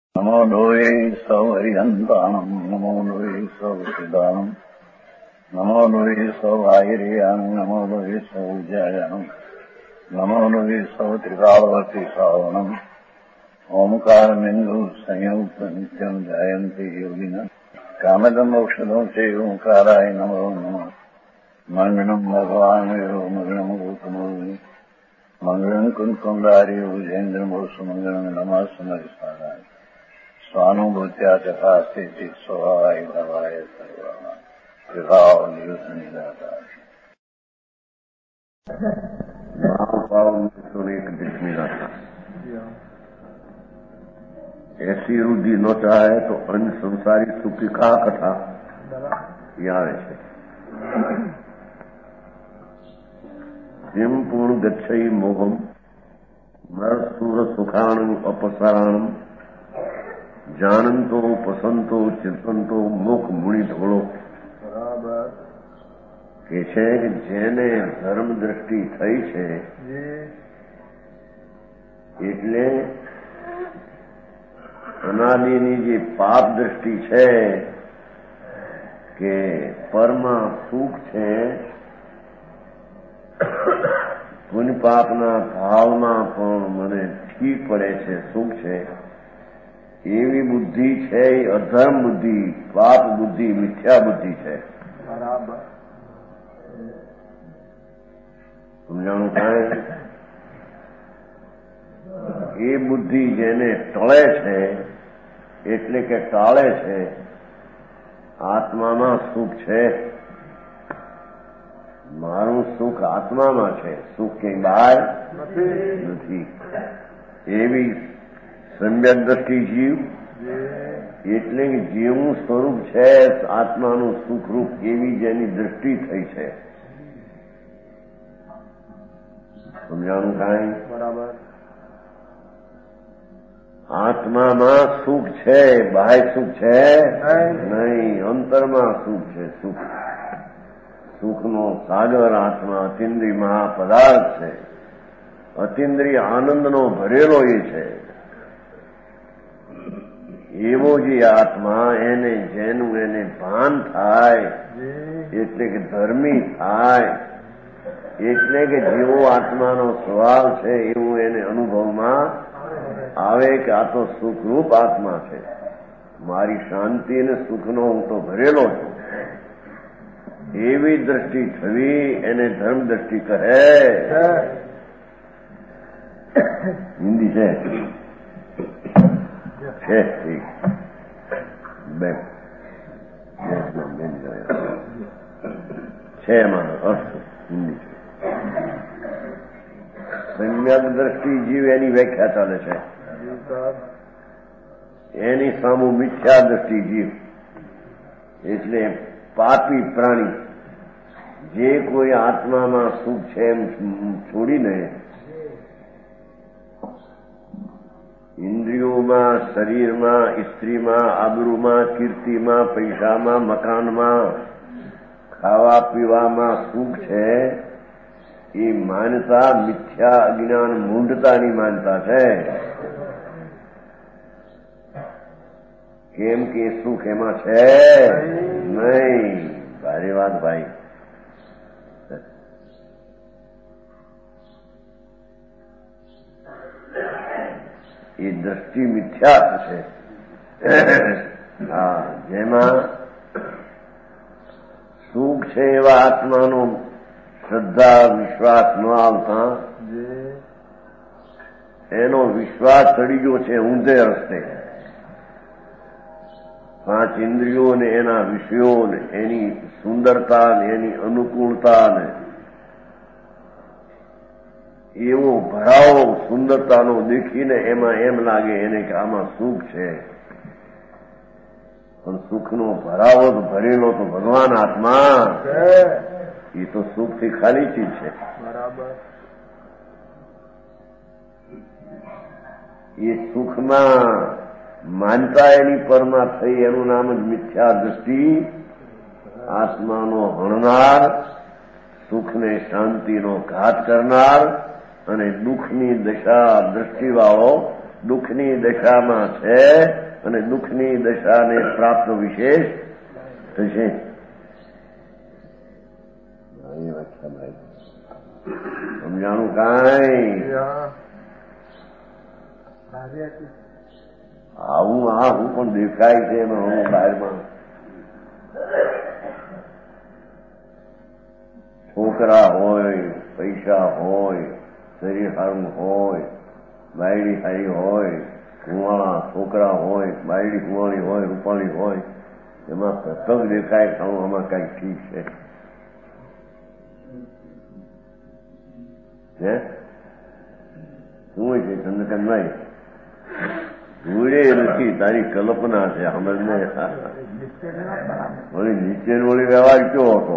નમો લોહે સૌહરિહંતાણમ નમો લોહે સૌસિદાનમ નમો લોહે સૌઆયર્યાણમ નમો લોહે સૌજ્યાયાણમ નમો લોહે સૌત્રિકાળવતી શ્રાવણમ ઓમકારમિંદુ સંયુક્ત નિત્યમ જાયંતી યોગિના કામદમ ઔષધો છે ઓંકારાય નમો નમઃ મંગળમ ભગવાન મંગળમ ગૌતમો મંગળમ કુંકુંડારી ઉજેન્દ્રમોસુ મંગળમ નમઃ સમરિસારાય સ્વાનુભૂત્યા ચકાસ્તે સ્વભાવાય ભવાય સર્વા વિભાવ નિદાતા ऐसी रुद्धि न चाहे तो अन्य संसारी सुख की कहा कथा આવે છે. જેમ પૂર્ણ ગચ્છઈ મોહમ નરસુર સુખાણમ અપસરાણમ જાણંતો પસંતો ચિંતનતો મુખ મુનિ ધોળો કે છે કે જેને ધર્મ દ્રષ્ટિ થઈ છે એટલે અનાદિની જે પાપ દ્રષ્ટિ છે કે પરમાં સુખ છે, પુણ્ય પાપના ભાવમાં પણ મને ઠીક પડે છે, સુખ છે, એવી બુદ્ધિ છે એ અધર્મ બુદ્ધિ, પાપ બુદ્ધિ, મિથ્યા બુદ્ધિ છે. બરાબર સમજાણું કાંઈ? એ બુદ્ધિ જેને ટળે છે એટલે કે ટાળે છે, આત્મામાં સુખ છે, મારું સુખ આત્મામાં છે, સુખ ક્યાંય બહાર નથી. એવી સમ્યક દ્રષ્ટિ જીવ એટલે કે જેવું સ્વરૂપ છે આત્માનું સુખરૂપ એવી જેની દ્રષ્ટિ થઈ છે. સમજાણું કાંઈ? બરાબર. આત્મામાં સુખ છે, બાહ્ય સુખ છે નહીં, અંતરમાં સુખ છે. સુખ સુખનો સાગર આત્મા અતિન્દ્રિય મહાપદાર્થ છે, અતિન્દ્રિય આનંદનો ભરેલો એ છે. એવો જે આત્મા એને જેનું એને ભાન થાય એટલે કે ધર્મી થાય, એટલે કે જેવો આત્માનો સ્વભાવ છે એવું એને અનુભવમાં આવે કે આ તો સુખરૂપ આત્મા છે, મારી શાંતિ અને સુખનો હું તો ભરેલો છું, એવી દ્રષ્ટિ થવી એને ધર્મ દ્રષ્ટિ કહે. હિન્દી છે ઠીક બેન છે, એમાં અર્થ હિન્દી છે. સમ્યક દ્રષ્ટિ જીવ એની વ્યાખ્યા ચાલે છે, એની સામુ મિથ્યા દ્રષ્ટિ જીવ એટલે પાપી પ્રાણી. જે કોઈ આત્મામાં સુખ છે એમ છોડીને ઇન્દ્રિયોમાં, શરીરમાં, સ્ત્રીમાં, આબરૂમાં, કીર્તિમાં, પૈસામાં, મકાનમાં, ખાવા પીવામાં સુખ છે, એ માનતા મિથ્યા અજ્ઞાન મૂંઢતાની માનતા છે. કેમ કે સુખ એમાં છે નહીં. ભારે વાત ભાઈ. એ દ્રષ્ટિ મિથ્યા છે. હા, જેમાં સુખ છે એવા આત્માનો શ્રદ્ધા વિશ્વાસ ન આવતા એનો વિશ્વાસ ચડી ગયો છે ઊંધે રસ્તે. પાંચ ઇન્દ્રિયો ને એના વિષયો ને એની સુંદરતા ને એની અનુકૂળતા ને એવો ભરાવો સુંદરતાનો દેખીને એમાં એમ લાગે એને કે આમાં સુખ છે, પણ સુખનો ભરાવો તો ભરેલો તો ભગવાન આત્મા, એ તો સુખથી ખાલી ચીજ છે. બરાબર. એ સુખમાં માનતા એની પરમાં થઈ એનું નામ જ મિથ્યા દ્રષ્ટિ. આત્માનો હણનાર, સુખને શાંતિનો ઘાત કરનાર અને દુઃખની દશા દ્રષ્ટિવાળો દુઃખની દશામાં છે અને દુઃખની દશાને પ્રાપ્ત વિશેષ થશે. સમજાણું કાંઈ? આવું હું પણ દેખાય છે એમાં હું બહારમાં છોકરા હોય, પૈસા હોય, શરીર સારું હોય, બાયડી સારી હોય, કુંવાળા છોકરા હોય, બાયડી કુંવાળી હોય, રૂપાળી હોય, એમાં સતત દેખાય કે આમાં કઈક ઠીક છે. શું હોય છે ચંદ્રકાંતભાઈ? જોડે નથી, તારી કલ્પના છે. સમજને વળી નીચે વળી વ્યવહાર કયો હતો?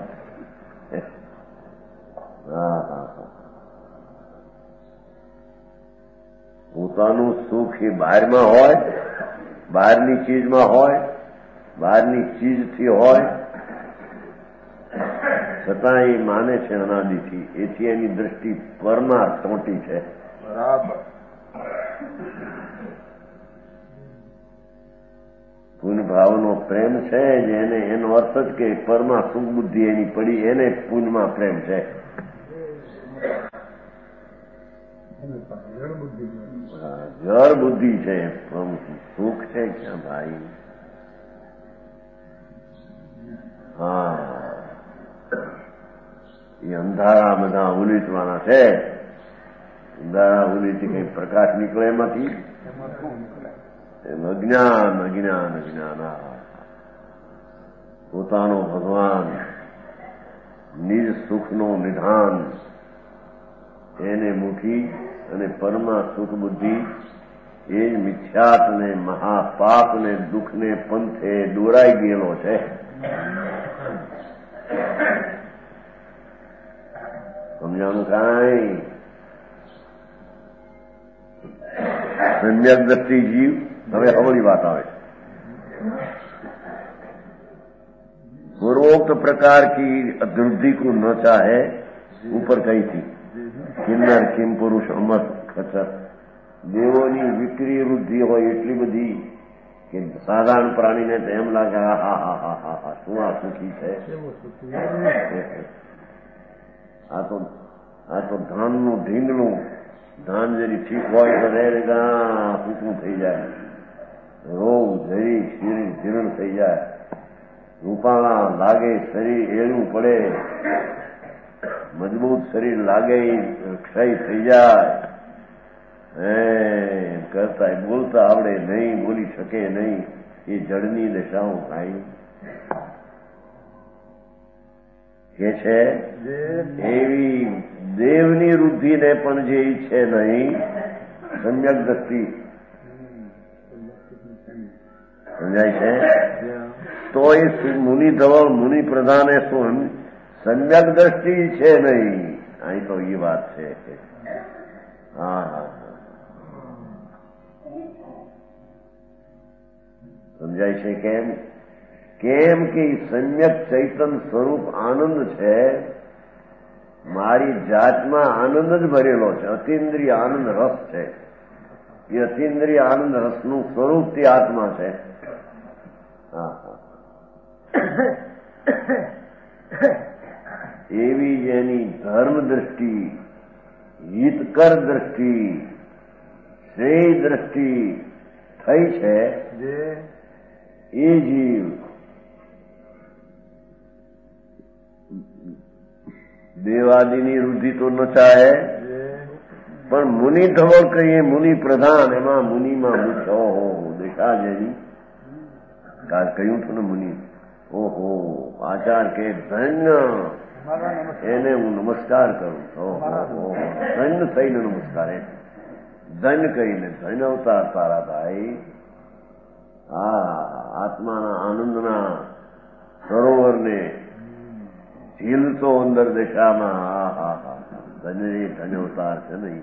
પોતાનું સુખ એ બહારમાં હોય, બહારની ચીજમાં હોય, બહારની ચીજથી હોય, છતાં એ માને છે અનાદિથી. એથી એની દ્રષ્ટિ પરમાં ચોંટી છે. બરાબર. પૂર્ણ ભાવનો પ્રેમ છે જેને, એનો અર્થ જ કે પરમાં સુખ બુદ્ધિ એની પડી, એને પૂર્ણમાં પ્રેમ છે. જળ બુદ્ધિ છે, સુખ છે ક્યાં ભાઈ? એ અંધારા બધા ઉલીટવાના છે. અંધારા ઉલીટી કઈ પ્રકાશ નીકળે એમાંથી? અજ્ઞાન અજ્ઞાન અજ્ઞાન. પોતાનો ભગવાન નિજ સુખનો નિધાન એને મૂકી અને પરમા સુખ બુદ્ધિ એ જ મિથ્યાત્ને મહાપાપને દુઃખને પંથે દોરાઈ ગયેલો છે. સમજાણું કાંઈ? સમ્યક દ્રષ્ટિ જીવ. હવે હવળી વાત આવે. पूर्वोक्त प्रकार की अभिवृद्धि को न चाहे, ऊपर कही थी किन्नर किम पुरुष अमर खचर. દેવોની વિક્રી વૃદ્ધિ હોય એટલી બધી કે સાધારણ પ્રાણીને તો એમ લાગે હા હા હા હા હા શું આ સુખી છે. આ તો ધાનનું ઢીંગલું. ધાન જરી ઠીક હોય તો સૂકું થઈ જાય, રોગ જરી જીર્ણ થઈ જાય, રૂપાળા લાગે, શરીર એળું પડે, મજબૂત શરીર લાગે, ક્ષય થઈ જાય. કરતા બોલતા આવડે નહીં, બોલી શકે નહીં. એ જળની દશાઓ થાય કે છે. એવી દેવની વૃદ્ધિને પણ જે ઈચ્છે નહીં, સમ્યક દ્રષ્ટિ સમજાય છે, તો એ મુનિ ધવલ મુનિ પ્રધાને શું સમ્યક દ્રષ્ટિ છે નહીં. અહીં તો એ વાત છે. હા સમજાય છે. કેમ? કેમ કે સમ્યક ચૈતન સ્વરૂપ આનંદ છે. મારી જાતમાં આનંદ જ ભરેલો છે. અતિન્દ્રિય આનંદ રસ છે. એ અતિન્દ્રિય આનંદ રસનું સ્વરૂપ તે આત્મા છે. એવી જેની ધર્મ દ્રષ્ટિ, હિતકર દ્રષ્ટિ, શ્રેય દ્રષ્ટિ થઈ છે, એ જીવ દેવાદિની વૃદ્ધિ તો ન ચાહે, પણ મુનિ ધવળ કહીએ, મુનિ પ્રધાન, એમાં મુનિમાં મુખ્ય ઓહો દેખા જેવી કહ્યું હતું ને મુનિ. ઓહો આચાર કે ધન્ય, એને હું નમસ્કાર કરું. ઓહો ધન્ય થઈને નમસ્કાર. ધન્ય કહીને ધન્ય અવતાર તારા ભાઈ. આત્માના આનંદના સરોવરને ઝીલતો અંદર દશામાં ધન્ય અવતાર છે નહીં.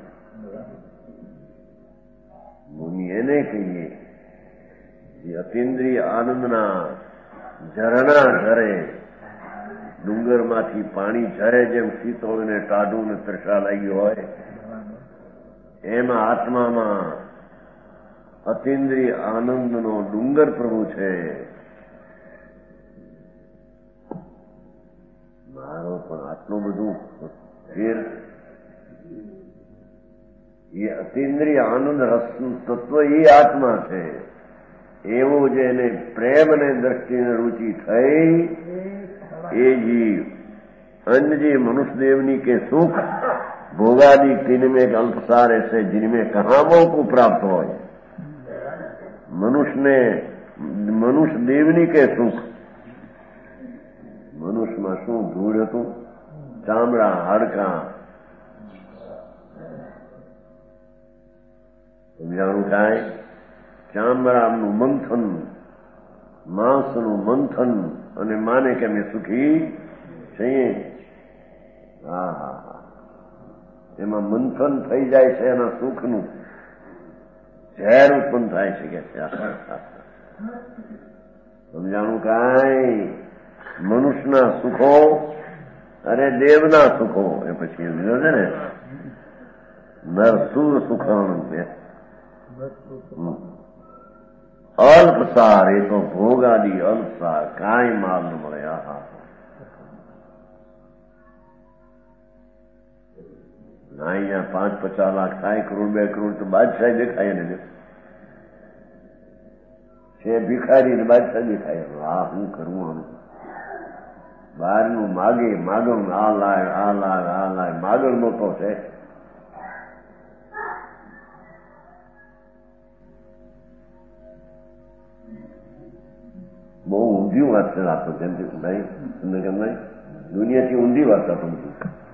મુનિ એને કહીએ જે અતિન્દ્રિય આનંદના ઝરણા ઝરે, ડુંગરમાંથી પાણી ઝરે, જેમ શીતળ ને ટાઢું ને તરસા લાગી હોય, એમાં આત્મામાં અતિન્દ્રિય આનંદનો ડુંગર પ્રભુ છે. મારો પણ આટલું બધું ફેર એ અતિન્દ્રિય આનંદ રસનું તત્વ એ આત્મા છે. એવો જેને પ્રેમ અને દ્રષ્ટિને रुचि થઈ એ જીવ अन्य जी मनुष्य देवनी के सुख भोगादि तीन में एक अल्पसार ऐसे जिनमें कहाँ मोह को प्राप्त हो. मनुष्य देवनी के सुख મનુષ્યમાં શું ધૂળ હતું? ચામડા, હાડકાં. સમજાણું કાંઈ? ચામડાનું મંથન, માંસનું મંથન અને માને કે અમે સુખી છીએ. હા હા હા, એમાં મંથન થઈ જાય છે એના સુખનું, ઝેર ઉત્પન્ન થાય છે કે સમજાણું કાંઈ? મનુષ્યના સુખો અરે દેવના સુખો એ પછી લીધો છે ને નરસુર સુખાણું અલ્પસાર. એ તો ભોગાદી અલ્પસાર, કાંઈ માલ ન મળે. આહા, ના અહીંયા 5-50 લાખ થાય, કરોડ 2 કરોડ તો બાદશાહ દેખાય ને છે. ભિખારી ને બાદશાહ દેખાય. હા, હું કરવું આનું? બહારનું માગે માગણ, આ લાય આ લાય આ લાય, માગણ મોટો છે. બહુ ઊંધી વાત છે આપતો ભાઈ, તમને કેમ ભાઈ દુનિયાથી ઊંધી વાત આપો બધું.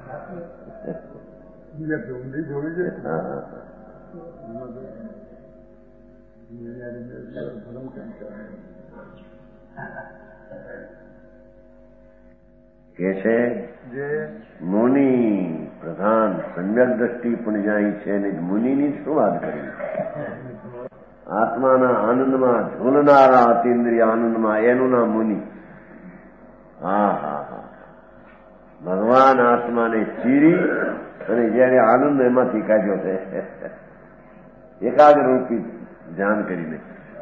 કે છે મુનિ પ્રધાન સમ્યક દ્રષ્ટિ પણ જાય છે ને મુનિની શું વાત કરી? આત્માના આનંદમાં ઝૂલનારા અતિન્દ્રિય આનંદમાં એનું નામ મુનિ. હા હા હા, ભગવાન આત્માને ચીરી અને જયારે આનંદ એમાંથી કાઢ્યો છે એકાગ્ર રૂપી ધ્યાન કરીને.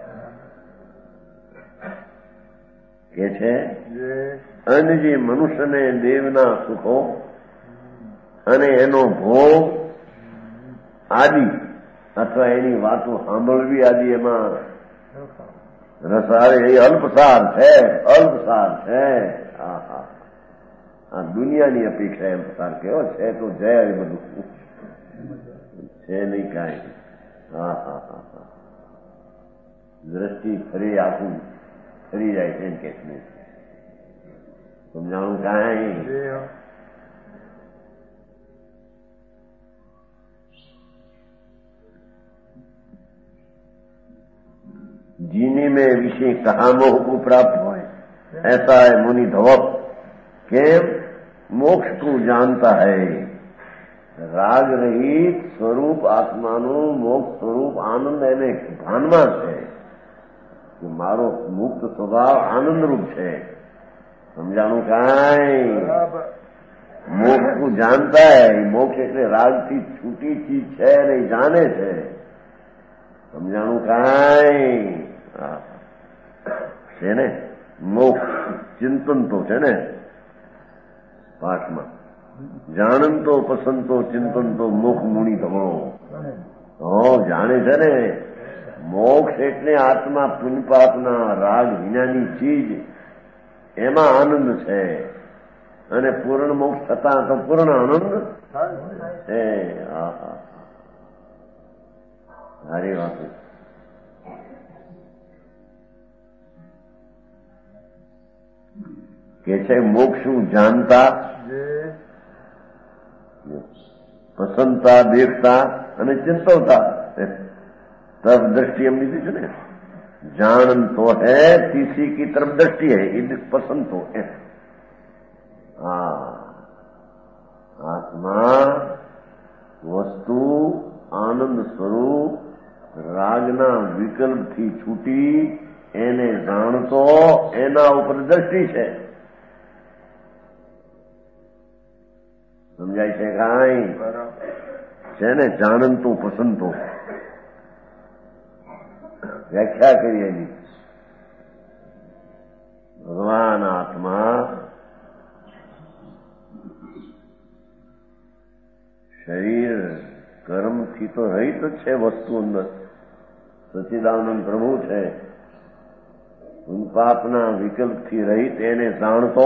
કે છે અને જે મનુષ્યને દેવના સુખો અને એનો ભોગ આદિ અથવા એની વાતો સાંભળવી આદિ એમાં રસારે એ અલ્પસાર છે, અલ્પસાર છે. આ દુનિયાની અપેક્ષા અલ્પસાર કેવો છે તો જય એ બધું છે નહીં કાંઈ. હા હા હા હા, દ્રષ્ટિ ફરી આખું ફરી જાય છે કે સમજાણું કાંઈ? जीने में विषय कहाँ मोह को प्राप्त हो, ऐसा है मुनि धवक के मोक्ष को जानता है. રાગ રહિત સ્વરૂપ આત્માનું મોક્ષ સ્વરૂપ આનંદ એને ભાનમાં છે કે મારો મુક્ત સ્વભાવ આનંદરૂપ છે. સમજાણું કાંઈ? મોક્ષ કો જાણતા હૈ. મોક્ષ એટલે રાગથી છૂટી ચીજ છે ને જાણે છે. સમજાણું કાંઈ? છે ને મોક્ષ ચિંતન તો છે ને પાઠમાં. જાણંતો પસંતો ચિંતનતો મુખ મુનિ ધમો. જાણે છે ને મોક્ષ એટલે આત્મા પુણ્યપાપના રાગ વિનાની ચીજ, એમાં આનંદ છે. અને પૂર્ણ મોક્ષ થતા તો પૂર્ણ આનંદ છે. સારી વાત કે છે મોક્ષ જાણતા, પસંદતા, દેખતા અને ચિંતવતા. તરફ દ્રષ્ટિ એમ લીધી છે ને. જાણ તો હૈ तीसरी की तरफ दृष्टि है, ये पसंद तो है. આત્મા વસ્તુ આનંદ સ્વરૂપ રાગના વિકલ્પથી છૂટી એને જાણતો એના ઉપર દ્રષ્ટિ છે. સમજાય છે કાંઈ? છે ને જાણંતો પસંદતો. વ્યાખ્યા કરી એની. ભગવાન આત્મા શરીર કર્મથી તો રહિત જ છે વસ્તુ અંદર. સચ્ચિદાનંદ પ્રભુ છે, પાપના વિકલ્પથી રહિત, એને જાણતો,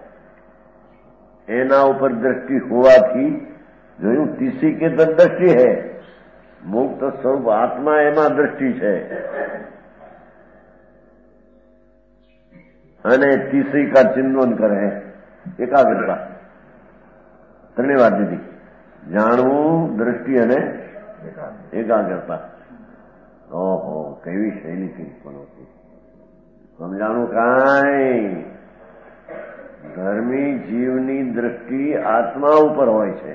એના ઉપર દ્રષ્ટિ હોવાથી જોયું તીસી કે દ્રષ્ટિ હૈ, મુક્ત સ્વરૂપ આત્મા એમાં દ્રષ્ટિ છે. અને તીસરી કા ચિંતન કરે એકાગ્રતા, ત્રણેય વાત દીધી. જાણવું, દ્રષ્ટિ અને એકાગ્રતા. ઓહો, કેવી શૈલીથી પણ હતી. સમજાણું કાંઈ? ધર્મી જીવની દ્રષ્ટિ આત્મા ઉપર હોય છે,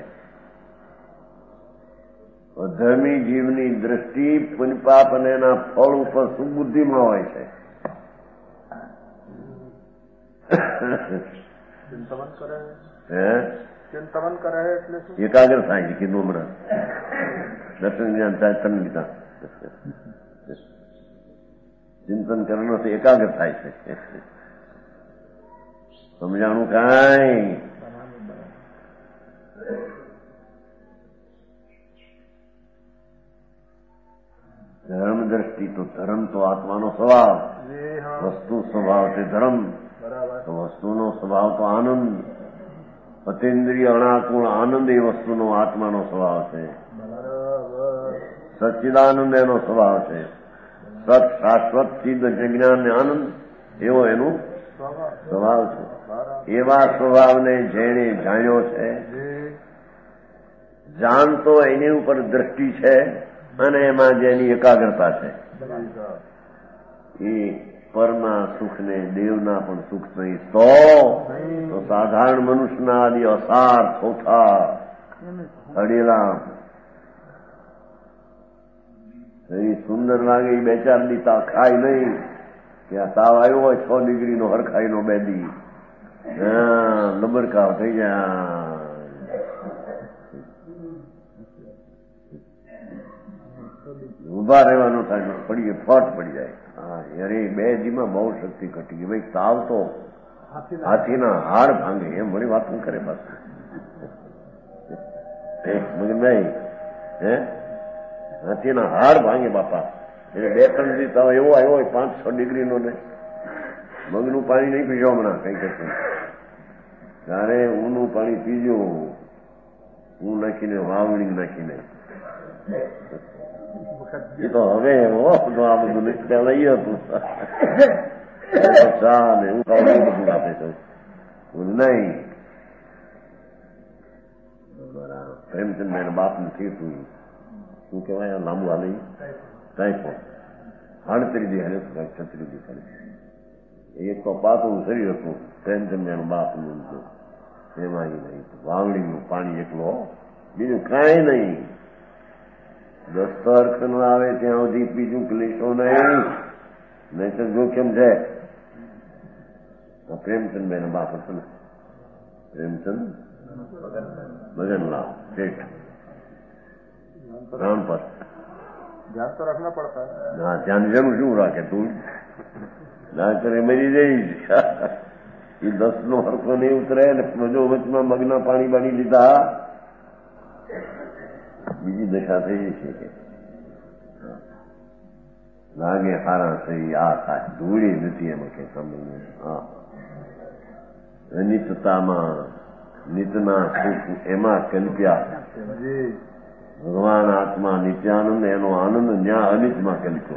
ધર્મી જીવની દ્રષ્ટિ પુણ્યપાપ અને એના ફળ ઉપર સુબુદ્ધિમાં હોય છે. ચિંતન કરે એટલે એકાગ્ર થાય છે. કીધું હમણાં દર્શન જ્ઞાન થાય તન ગીતા. ચિંતન કરવાથી એકાગ્ર થાય છે. સમજાણું કાંઈ? ધર્મ દ્રષ્ટિ તો ધર્મ તો આત્માનો સ્વભાવ, વસ્તુ સ્વભાવ તે ધર્મ, તો વસ્તુનો સ્વભાવ તો આનંદ, અતિન્દ્રિય અણાકુળ આનંદ એ વસ્તુનો આત્માનો સ્વભાવ છે. સચ્ચિદાનંદ એનો સ્વભાવ છે. સત શાશ્વત સિદ્ધ જજ્ઞાન આનંદ એવો એનું સ્વભાવ છે. એવા સ્વભાવને જેણે જાણ્યો છે, જાણતો એની ઉપર દ્રષ્ટિ છે અને એમાં જેની એકાગ્રતા છે, એ પરના સુખને દેવના પણ સુખ નહીં તો સાધારણ મનુષ્યના આદિ અસાર ચોથા અડેલા એ સુંદર લાગે. એ બે ચાર દી ખાય નહીં, ત્યાં તાવ આવ્યો હોય 6 ડિગ્રીનો હરખાઈનો 2 દી લબરકાવ થઈ જાય. ઉભા રહેવાનો થાય, પડી ફટ પડી જાય. અરે 2 દીમાં બહુ શક્તિ ઘટી ગઈ. ભાઈ તાવ તો હાથીના હાડ ભાંગે એમ વળી વાત કરે પાછું. નહીં હે, હાથીના હાડ ભાંગે બાપા. એટલે 2-3 દી તાવ એવો આવ્યો હોય 5-6 ડિગ્રીનો ને મગનું પાણી નહીં પીજો હમણાં કઈ કરતું. ત્યારે ઊનું પાણી પીજો, હું નાખીને વાવણી નાખીને. એ તો હવે આ બધું ત્યાં લઈ હતું ચા ને હું બધું આપે છે નહીં. બરાબર. પ્રેમચંદ એના બાપને થયું શું કહેવાય લાંબુ હાલ ટાઈપો 38 દી હાલે 36 દી ખાલી. એક તો પાતળું શરીર હતું પ્રેમચંદ એનું બાપનું, એમાં નહીં વાવણીનું પાણી એકલો, બીજું કાંઈ નહીં. દસ્તર ન આવે ત્યાં સુધી બીજું ક્લેશો નહીં, નહીં તો જોખમ છે. પ્રેમચંદ બેન બાપ હતો ને, પ્રેમચંદ ભગનલાલ શેઠ રામ પર. ધ્યાન તો રાખના પડતા. હા, ધ્યાન જેનું શું રાખે તું? ના કરે મરી જઈશ. એ 10 નો હરખો નહીં ઉતરે ને મજો વચમાં મગના પાણી બાણી લીધા, બીજી દશા થઈ છે કે લાગે હારા થઈ આ થાય, ધૂળી નથી એમાં કે સમય. હા, અનિતતામાં નિતના સુખ એમાં કલ્પ્યા. ભગવાન આત્મા નિત્યાનંદ, એનો આનંદ ન્યા અનિતમાં કલ્પ્યો.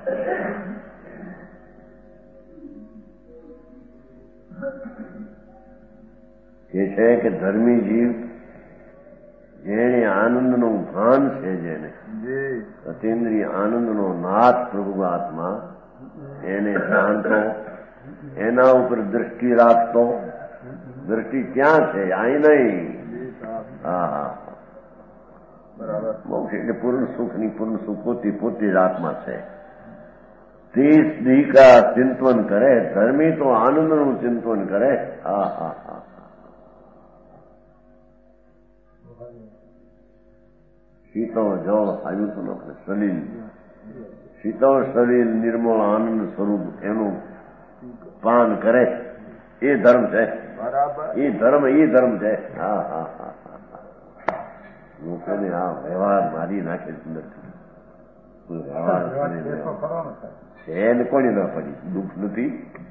કે છે કે ધર્મી જીવ જેને આનંદનું ભાન છે, જેને અતિન્દ્રિય આનંદનો નાથ પ્રભુ આત્મા, એને જાણતો, એના ઉપર દ્રષ્ટિ રાખતો. દ્રષ્ટિ ક્યાં છે? અહીં નહીં. હા, બરાબર. મોક્ષ એટલે પૂર્ણ સુખની પૂર્ણ સુખ પોતે જ આત્મા છે. 30 દી કા ચિંતન કરે. ધર્મી તો આનંદનું ચિંતન કરે. હા હા હા. શીતળ જળ આવ્યું હતું આપણે સલીલ શીતળ શરીર નિર્મળ આનંદ સ્વરૂપ એનું પાન કરે એ ધર્મ છે. બરાબર. એ ધર્મ છે. હા હા હા હા. લોકોને આ વ્યવહાર મારી નાખે નથી. વ્યવહાર છે ને કોની ના પડી દુઃખ નથી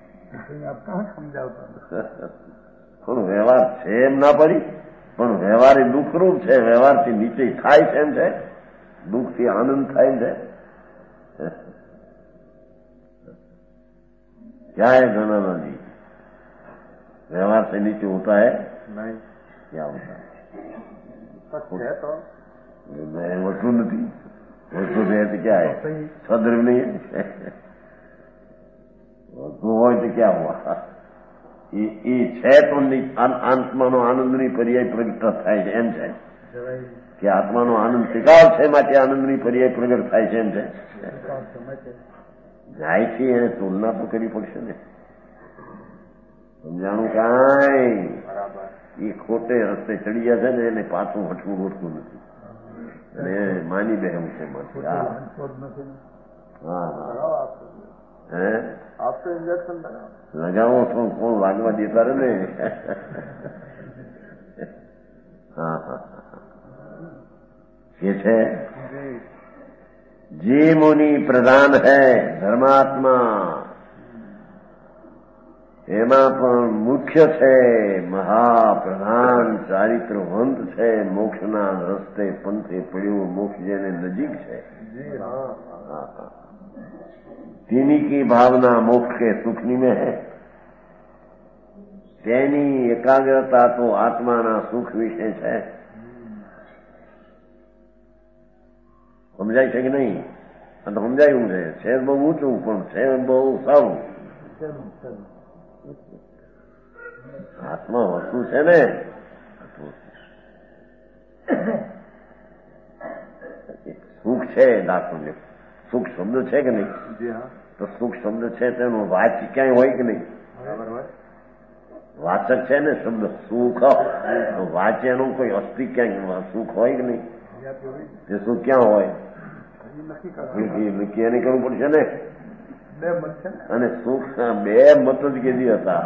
પણ વ્યવહાર છે એમ ના પડી. પણ વ્યવહાર એ દુઃખરૂપ છે. વ્યવહારથી નીચે થાય છે એમ છે. દુઃખથી આનંદ થાય છે. क्या है गणाना जी? व्यवहार से नीचे होता है नहीं? क्या होता है? है तो वस्तु नहीं. वस्तु है तो क्या है? सदृव नहीं है. वस्तु हो तो क्या हुआ? એ છે તો આત્માનો આનંદની પર્યાય પ્રગટ થાય છે એમ છે કે આત્માનો આનંદ ટીકાવ છે માટે આનંદની પર્યાય પ્રગટ થાય છે એમ છે. જાય છે એને તુલના તો કરવી પડશે ને. સમજાણું કાંઈ એ ખોટે રસ્તે ચડી ગયા છે ને એને પાછું હટવું ગોઠવું નથી અને માની બેહવું છે માંથી. હા હા હે आपसे इंजेक्शन લગાવો તો કોણ લાગવા દેતા રે ને. હા હા ये છે જે મુનિ પ્રધાન હૈ ધર્માત્મા એમાં પણ મુખ્ય છે મહાપ્રધાન ચારિત્રવંત છે. મોક્ષના રસ્તે પંથે પડ્યો મોક્ષ જેને નજીક છે. તેની કી ભાવના મોક્ષ કે સુખની में है. તેની એકાગ્રતા તો આત્માના સુખ વિશે છે. સમજાય છે કે નહીં? આ તો સમજાયું છે બહુ ઊંચું પણ છે બહુ સારું. આત્મા વસ્તુ છે ને. સુખ છે દાખલો સુખ શબ્દ છે કે નહીં? તો સુખ શબ્દ છે તેનો વાચ ક્યાંય હોય કે નહીં? વાચક છે ને શબ્દ સુખ. તો વાચ્ય એનું કોઈ અસ્તિ ક્યાંય સુખ હોય કે નહીં? તે સુખ ક્યાં હોય? નક્કી એને કરવું પડશે ને. અને સુખ બે મત જ કેદી હતા.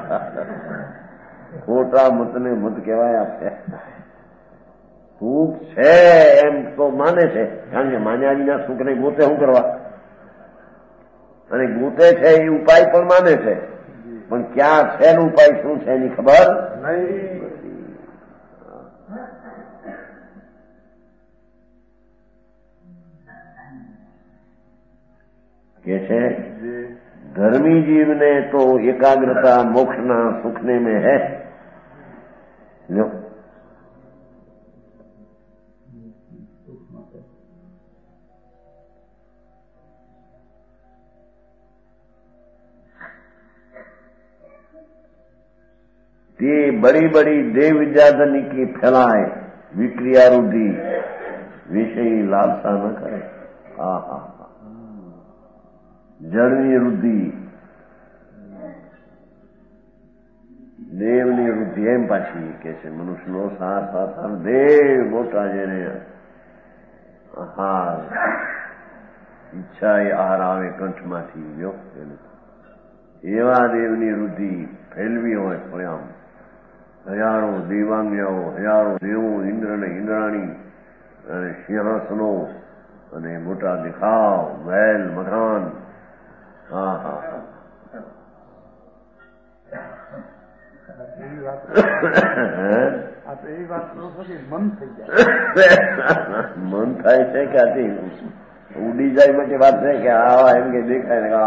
ખોટા મતને મત કહેવાય આપે. સુખ છે એમ તો માને છે કારણ કે માન્યા વિના સુખને ગોતે શું કરવા? અને ગોતે છે એ ઉપાય પણ માને છે પણ ક્યાં છે એનો ઉપાય શું છે એની ખબર नहीं. કે છે ધર્મી જીવને તો એકાગ્રતા મોક્ષના સુખને में है. લો તે बड़ी बड़ी देव विद्याधनी की फैलाए विक्रिया रुद्धि विषयी लालसा न करे. हा हा જળની વૃદ્ધિ દેવની વૃદ્ધિ એમ પાછી કે છે મનુષ્યનો સાર દેવ મોટા જેને આહાર ઈચ્છા એ આહાર આવે કંઠમાંથી એવા દેવની વૃદ્ધિ ફેલવી હોય સ્વયં હજારો દેવાંગ્યાઓ હજારો દેવો ઇન્દ્ર ને ઇન્દ્રાણી અને સિંહાસનો અને મોટા દેખાવ મહેલ મકાન. હા હા મન થાય છે કે આથી ઉડી જાય માટે વાત છે કે આવા એમ કે દેખાય ને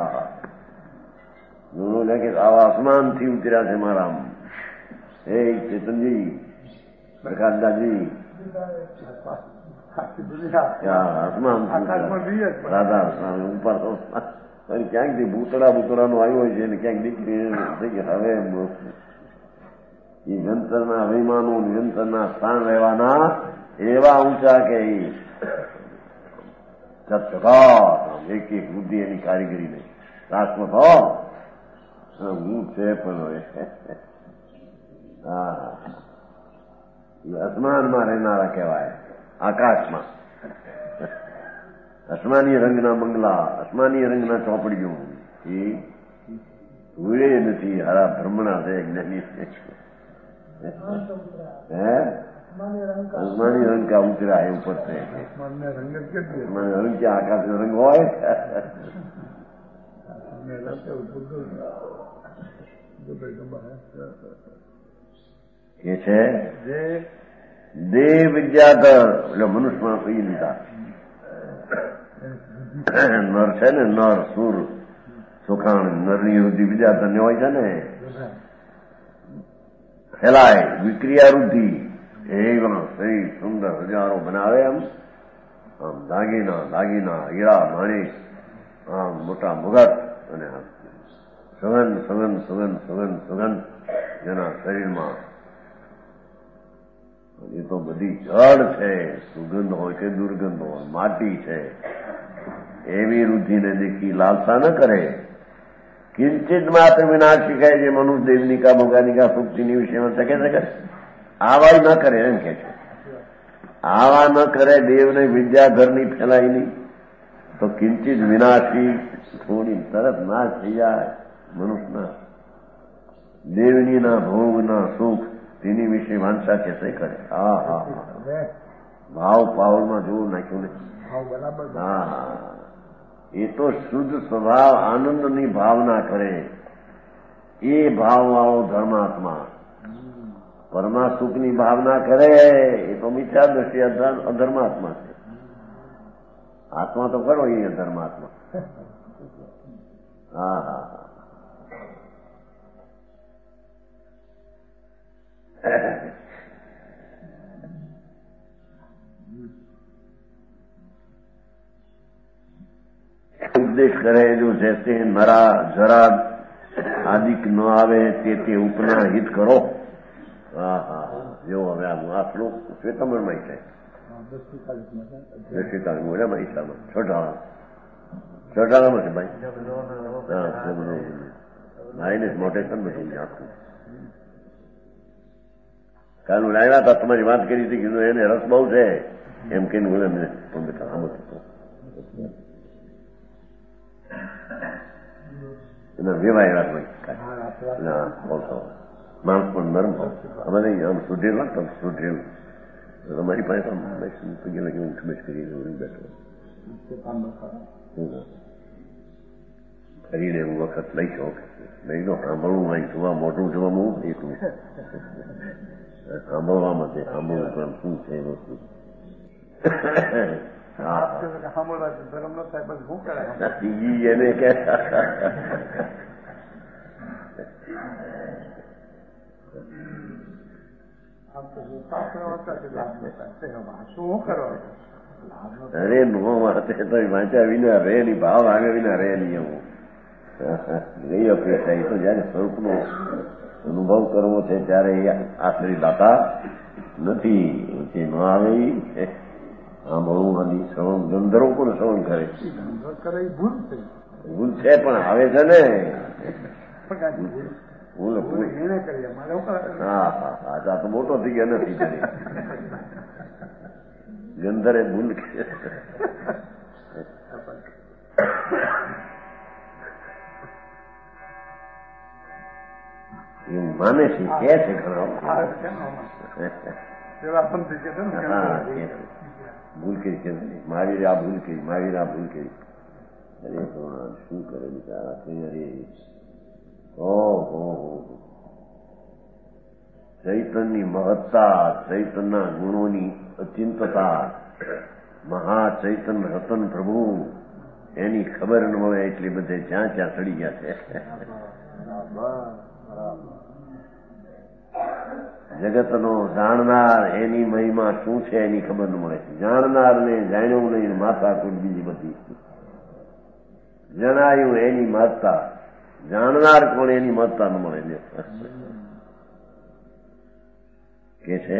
કે આવા આસમાનથી ઉતર્યા છે મારા હે ચેતનજી પ્રકાશદાસજી આસમાન રાધા ઉપર ક્યાંકથી ભૂતળાનું આવ્યું હોય છે ને ક્યાંક દીકરી હવે એ જંતરના અભિમાનો જંતરના સ્થાન રહેવાના એવા ઊંચા કે એક એક બુદ્ધિ એની કારીગરી નહીં શાશ્વત હો હું છે પણ હવે હા એ આસમાનમાં રહેનારા કહેવાય આકાશમાં. આસમાની રંગના બંગલા, આસમાની રંગના ચોપડીઓ એ જોયે નથી. હારા બ્રહ્મણા છે, જ્ઞાની છે. હે આસમાની રંગ ક્યાં ઉતર્યા એ ઉપર છે. રંગ ક્યાં આકાશનો રંગ હોય? એ છે દેવ વિદ્યાધર, એટલે મનુષ્યમાં કહી લીધા. નર છે ને, નર સુર સુખાણ, નરની વૃદ્ધિ વિદ્યાધર ને હોય છે ને, ફેલાય વિક્રિયા વૃદ્ધિ. એવા સહી સુંદર હજારો બનાવે. આમ આમ દાગીના હીરા માણેક, આમ મોટા મુગટ અને સુગંધ જેના શરીરમાં. એ તો બધી જળ છે, સુગંધ હોય કે દુર્ગંધ હોય, માટી છે. એવી વૃદ્ધિને દેખી લાલસા ન કરે. કિંચિત માત્ર વિનાશ શીખાય છે. મનુષ્ય દેવનિકા ભોગાનિકા સુક્તિની વિષયમાં શકે આવા ન કરે એમ કે છે. આવા ન કરે, દેવને વિદ્યા ઘરની ફેલાય નહીં તો કિંચિત વિનાશી થોડી તરત નાશ થઈ જાય મનુષ્યના. દેવનીના ભોગના સુખ તેની વિશે વાંચા કે કરે. હા હા હા, ભાવ પાવરમાં જોવું નાખ્યું ને. હા, એ તો શુદ્ધ સ્વભાવ આનંદની ભાવના કરે. એ ભાવવાળો ધર્માત્મા. પરમા સુખની ભાવના કરે એ તો મિથ્યા દ્રષ્ટિ અધર્માત્મા છે. આત્મા તો કરો એ અધર્માત્મા. હા હા હા. ઉપદેશ કરે જો જૈસે નરા જરા આદિક ન આવે તે ઉપના હિત કરો. હા હા, જો હવે આ શ્લોક શ્વેતાંબરમાં છે. 10:40 મોઢામાં ઈશામાં છઠાણામાં છે ભાઈ. હા, ભાઈને મોટેશન બધું આખું. કાલ હું લાવ્યા હતા, તમારી વાત કરી હતી, કીધું એને રસ બહુ છે એમ કહીને હું એમને પણ બેઠા આમ હતો. એના વેવાય વાત હોય બોલતો માણસ પણ નરમ હોય. અમારે આમ સુધરેલ લાગતો સુધરેલ. તમારી પાસે પગેલા કેવું ઉઠબેસ કરી બેઠો કરીને એવું વખત લઈ શોખ નહીં તો સાંભળવું નહીં, જોવા મોટું જોવામાં એકલું સાંભળવામાં છે. સાંભળવું પણ શું છે એ વસ્તુ. એને કે અરે નો વાંચે તો વાંચ્યા વિના રે ની, ભાવ આવે વિના રે નહીં. એવું નહીં અપેક્ષા. એ તો જયારે સ્વરૂપનો અનુભવ કરવો છે ત્યારે આશ્રય દાતા નથી. જે ન આવે સાંભળવું નથી. શ્રવણ ગંધર્વ પણ શ્રવણ કરે ભૂલ છે પણ આવે છે ને. ભૂલ હા હા હા, આ તો મોટો થઈ ગયો નથી. ગંધરે ભૂલ માને છે, કે છે ઘણા ભૂલ કરી છે. મારી આ ભૂલ કરી, મારી આ ભૂલ કરી. અરે શું કરે બિચારા. અરે ઓહો, ચૈતનની મહત્તા, ચૈતનના ગુણોની અચિંતતા, મહાચૈતન રતન પ્રભુ એની ખબર ન મળે એટલે બધે જ્યાં ત્યાં ચડી ગયા છે. જગતનો જાણનાર એની મહિમા શું છે એની ખબર ન મળે. જાણનારને જાણ્યું નહીં, માતા કોઈ બીજી બધી જણાયું એની મહત્તા. જાણનાર કોણ એની મહત્તા ન મળે. કે છે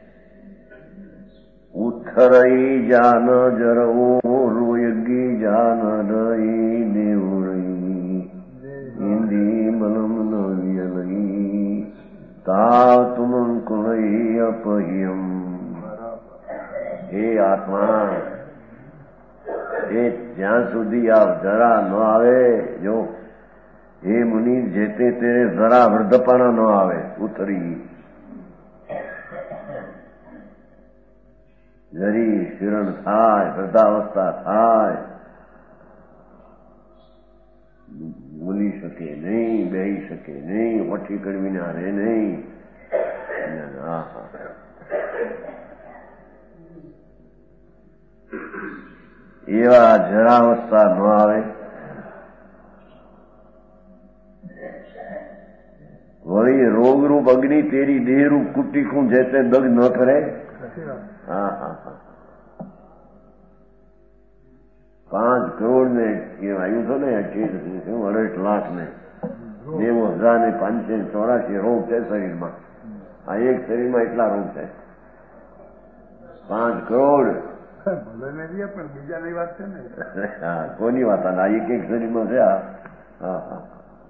ઉથરઈ જાન જરવો રોયગી જાન રઈ દેવરઈ હિન્દી મલમ નવ્યલઈ તાવ તુમન કુણઈ અપહ્યમ. હે આત્મા, એ જ્યાં સુધી આ જરા ન આવે, જો એ મુનિ જે તે જરા વૃદ્ધપણા ન આવે, ઉતરી જરી શિરણ થાય, વૃદ્ધાવસ્થા થાય, બોલી શકે નહીં, બેહી શકે નહીં, ઓઠી કડવીને રહે નહીં. એવા જરાવસ્થા ન આવે. વળી રોગરૂપ અગ્નિ તેરી દેહરૂપ કુટીકું જે તે દગ ન કરે. હા હા હા, 5 કરોડ ને આવ્યું હતો ને, 68 લાખ ને 90,584 રોગ છે શરીરમાં. આ એક શરીરમાં એટલા રોગ છે. 5 કરોડ. પણ બીજાની વાત છે ને. હા, કોની વાત? આ એક શરીરમાં છે. હા હા,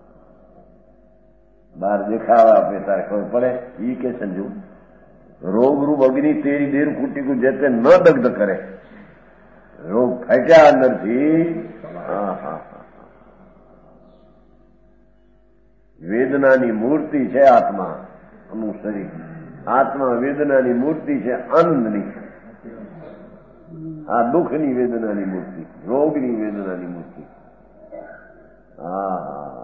બહાર દેખાવા આપે તારે ખબર પડે. ઈ કે સમજુ રોગરૂપ અગ્નિ તેરી દેર કુટીકું જે તે ન દગ્ધ કરે. રોગ ફાટ્યા અંદરથી. હા હા, વેદનાની મૂર્તિ છે આત્મા, અમુક શરીર. આત્મા વેદનાની મૂર્તિ છે, આનંદની. આ દુઃખની વેદનાની મૂર્તિ, રોગની વેદનાની મૂર્તિ. હા હા,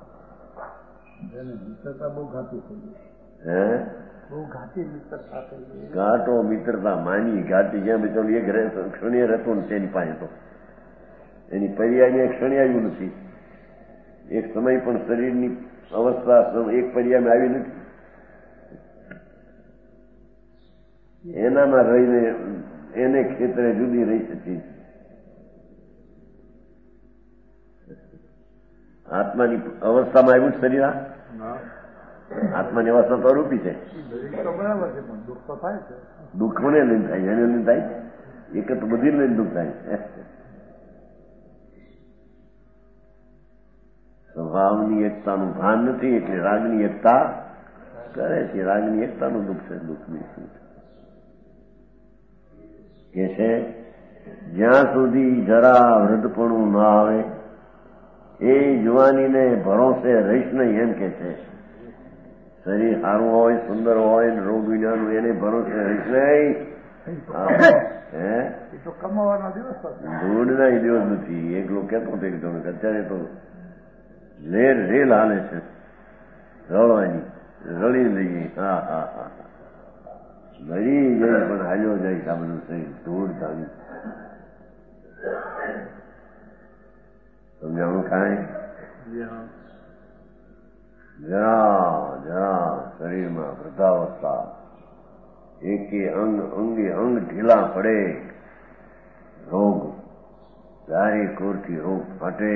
બહુ ઘાતી થઈ ગઈ. હે, બહુ ઘાતી મિત્રતા થઈ ગઈ. ઘાટો મિત્રતા માની ઘાટી. જ્યાં બિચારું એક ક્ષણિય રહેતો ને તેની પાસે તો એની પર્યાયને ક્ષણે આવ્યું નથી. એક સમય પણ શરીરની અવસ્થા એક પર્યાયમાં આવી નથી. એનામાં રહીને એને ક્ષેત્રે જુદી રહી શકી. આત્માની અવસ્થામાં આવ્યું શરીર. આત્માની અવસ્થા તો રૂપી છે. બરાબર છે, પણ દુઃખ તો થાય છે. દુઃખ કોને લઈને થાય? એને લઈને થાય. એક તો બધી લઈને દુઃખ થાય. સ્વભાવની એકતાનું ભાન નથી, એટલે રાગની એકતા કરે છે. રાગની એકતાનું દુઃખ છે. દુઃખની શું કે છે? જ્યાં સુધી જરા વૃદ્ધપણું ન આવે એ જુવાનીને ભરોસે રહીશ નહીં, એમ કે છે. શરીર સારું હોય, સુંદર હોય, રોગ વિનાનું, એને ભરોસે રહીશ નહીં. હે, તો કમાવાના દિવસ ધૂળના દિવસ નથી. એક લોકો કહેતો હતો અત્યારે તો રેલ હાલે છે રળવાની, રળી લઈએ. હા હા હા, મરી જઈ પણ હાલ્યો જાય. આ બધું શરીર ધૂળ ધાવી. સમજાણું કાંઈ? જરા શરીરમાં વૃદ્ધાવસ્થા, એકે અંગે અંગ ઢીલા પડે, રોગ ચારે કોરથી રોગ ફાટે.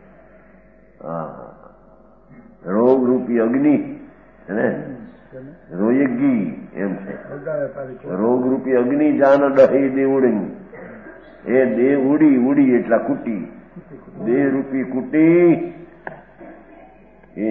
રોગરૂપી અગ્નિ ને રોયગી એમ છે. રોગરૂપી અગ્નિ જાન ડહી દેવડી. એ દેહ ઉડી ઉડી એટલા કુટી. દેહ રૂપી કુટી એ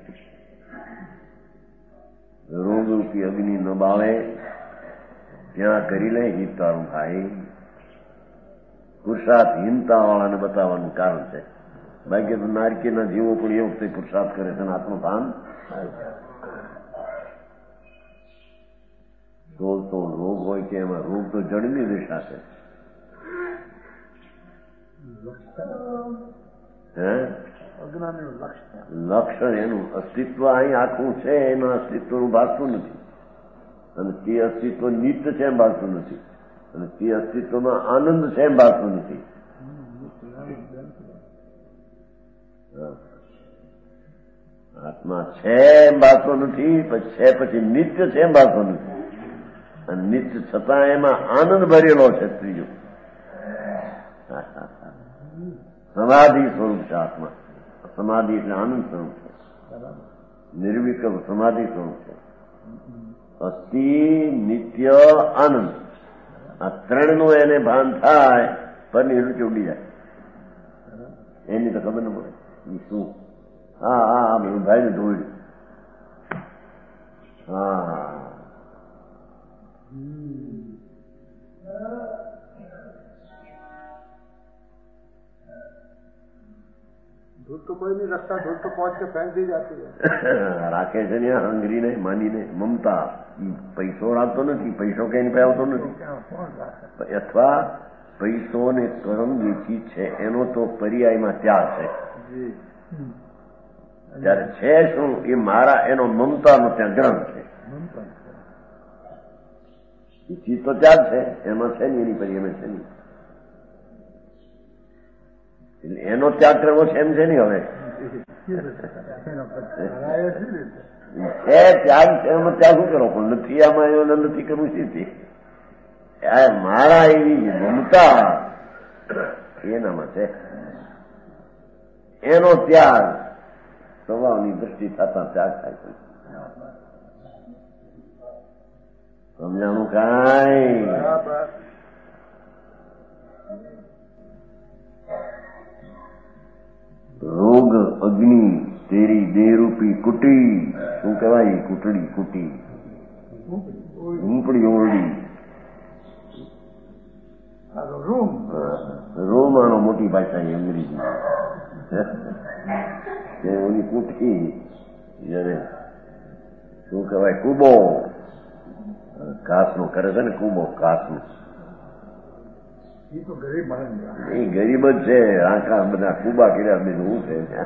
રોગરૂપી અગ્નિ ન બાળે ત્યાં કરી લે. હિત તારું ભાઈ પુરુષાર્થહીનતા વાળાને બતાવવાનું કારણ છે. બાકી તો નારકીના જીવો પણ એ વખતે પુરુષાર્થ કરે છે. આત્મભાન તો રોગ હોય કે એમાં રોગ તો જડની દિશા છે. હે, લક્ષણ એનું અસ્તિત્વ અહીં આખું છે. એના અસ્તિત્વનું ભાગતું નથી. અને તે અસ્તિત્વ નિત્ય છે એમ ભાગતું નથી. અને તે અસ્તિત્વમાં આનંદ છે એમ ભાગતું નથી. આત્મા છે એમ ભાગતો નથી, પછી છે પછી નિત્ય છે એમ ભાગતો નથી. અને નિત્ય છતાં એમાં આનંદ ભરેલો છે. ત્રીજું સમાધિ સ્વરૂપ છે આત્મા. સમાધિ એટલે આનંદ સ્વરૂપ છે. નિર્વિકલ્પ સમાધિ સ્વરૂપ છે. અસ્થિ, નિત્ય, આનંદ, આ ત્રણનું એને ભાન થાય પરની રૂચી ઉડી જાય. એની તો ખબર ન પડે શું. હા હા, બધું ભાઈ ધોઈ. હા, ધૂળ તો કોઈ નહીં રખતા, ધૂળ તો પહોંચ के फेंक दी जाती है. રાખે છે ને હંગરીને માનીને મમતા. પૈસો રાખતો નથી, પૈસો કઈ પે આવતો નથી. અથવા પૈસો ને કર્મ જે ચીજ છે એનો તો પર્યાયમાં ત્યાગ છે. જયારે છે શું એ મારા એનો મમતાનો ત્યાં ગ્રંથ છે. એ ચીજ તો ત્યાગ છે, એમાં છે ને એની પર્યાયમાં છે નહીં. એટલે એનો ત્યાગ કરવો છે એમ છે ને. હવે છે ત્યાગ છે, એમાં ત્યાગ શું કરો? પણ નથી આમાં એનો નથી કરવું છે. મારા એવી મમતા એનામાં છે, એનો ત્યાગ સ્વભાવની દ્રષ્ટિ થતા ત્યાગ થાય છે. સમજાણું કાંઈ? રોગ અગ્નિ તેરી દેરૂપી કુટી. શું કહેવાય? કુટડી, કુટી, ઝૂંપડી ઓરડી. રૂમ આનો મોટી ભાષા અંગ્રેજી ઓની કુઠી. જયારે શું કહેવાય? કુબો. ઘાસનો કરે છે ને કુબો, ઘાસનો. એ ગરીબ જ છે. આખા બધા કુબા કર્યા બીજું શું છે?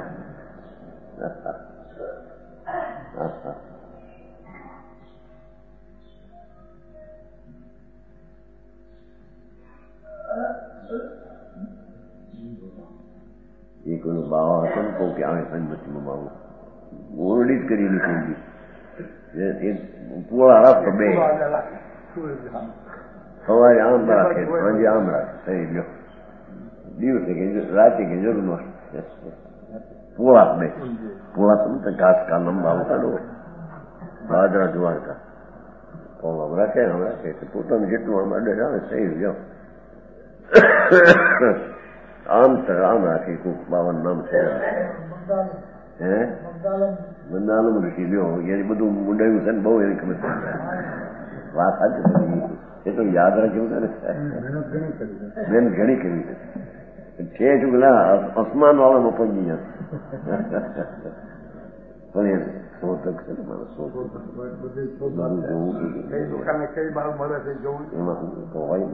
એ કોઈનો બાવા હતો ને કહું કે આવે સંબંધીમાં બાવું ઓરડી જ કરી નીકળી. પૂળા રાખતો બે, સવારે આમ રાખે, સાંજે આમ રાખે. થઈ ગયો દિવસે કે રાતે કે જરૂર ન પૂળા બે. પૂળા તો ઘાસ કા લંબા કાઢો, બાજરા જુવાડતા આમ રાખે, આમ રાખે. પોતાનું જેટલું આમ અડે આવે થઈ ગયો. આમ આમ રાખે. કોક 52 નામ છે. હે બંધાલમ ઋષિ લ્યો. એની બધું મુંડાયું છે ને બહુ એની ખબર વાત સાચી બધી. એ તો યાદ રાખ્યું છે ને. બેન ઘણી કરી છે ચૂકલા અસમાન વાળામાં પગી જશે. પણ એ શોધક છે ને મારો શોધક એમાં હોય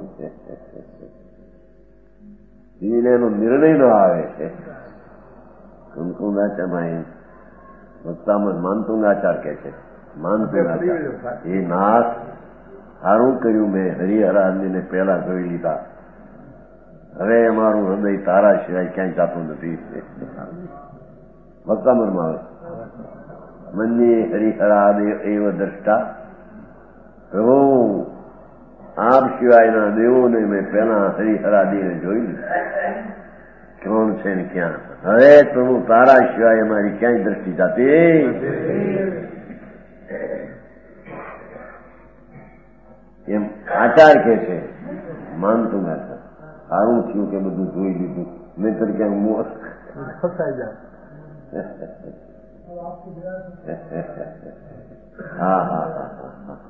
ને એનો નિર્ણય ન આવે છે. કંકુંગાચામાં વક્તામાં માનતુંગાચાર કે છે. માનતુંગાચાર એ નાથ સારું કર્યું મેં હરિહરાને પહેલા જોઈ લીધા. હવે અમારું હૃદય તારા સિવાય ક્યાંય જાતું નથી. વક્તામરમાં આવે મન્ય હરિહરાદેવ એવ દ્રષ્ટા. પ્રભુ આપ સિવાયના દેવોને મેં પહેલા હરિહરાદેવને જોઈ લીધા. કોણ છે ને ક્યાં? હવે પ્રભુ તારા સિવાય અમારી ક્યાંય દ્રષ્ટિ જાતી. એમ આચાર કે છે. માનતું આચાર સારું થયું કે બધું જોઈ લીધું, નહીતર ક્યાંક મોર ફસાઈ જાય. હા હા હા હા.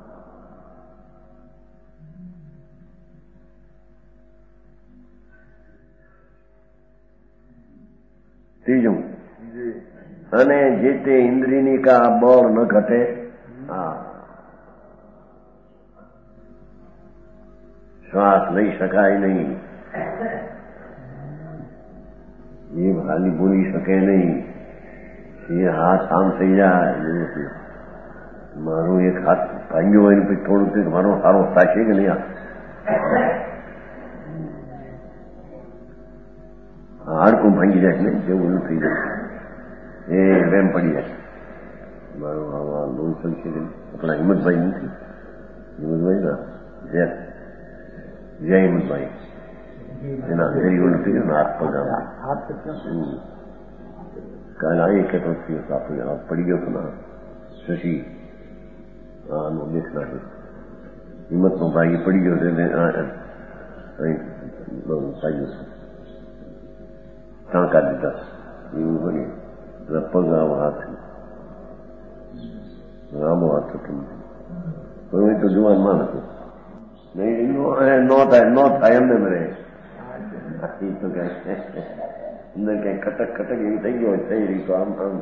ત્રીજું, અને જે તે ઇન્દ્રિયની કા બળ ન ઘટે. હા, શ્વાસ લઈ શકાય નહીં, એ હાલી બોલી શકે નહીં, એ હાથ આમ થઈ જાય. મારું એક હાથ ભાંગ્યો હોય ને પછી થોડું મારો સારો થશે કે નહીં? હાડકું ભાંગી જાય ને જેવું થઈ જાય, એ રેમ પડી જાય. મારું આવા લોહી સંશે આપણા હિંમતભાઈ નથી, હિંમતભાઈ ના જય હિંમતભાઈ, એના ગરીબો નથી ને હાથ પગાર કાલે આવી કહેતો આપણે પડી ગયો હતો ના શશી આનું દેખ નાખ્યું, હિંમતનો ભાઈ પડી ગયો છે ટાંકા દીધા એવું બની પગ આવો હાથ આમો હાથ હતો. તો જુવાન માં હતું નહીં, ન થાય એમને મરે. તો અંદર ક્યાંય ખટક ખટક એવી થઈ ગયો હોય થઈ રહી તો આમ આમ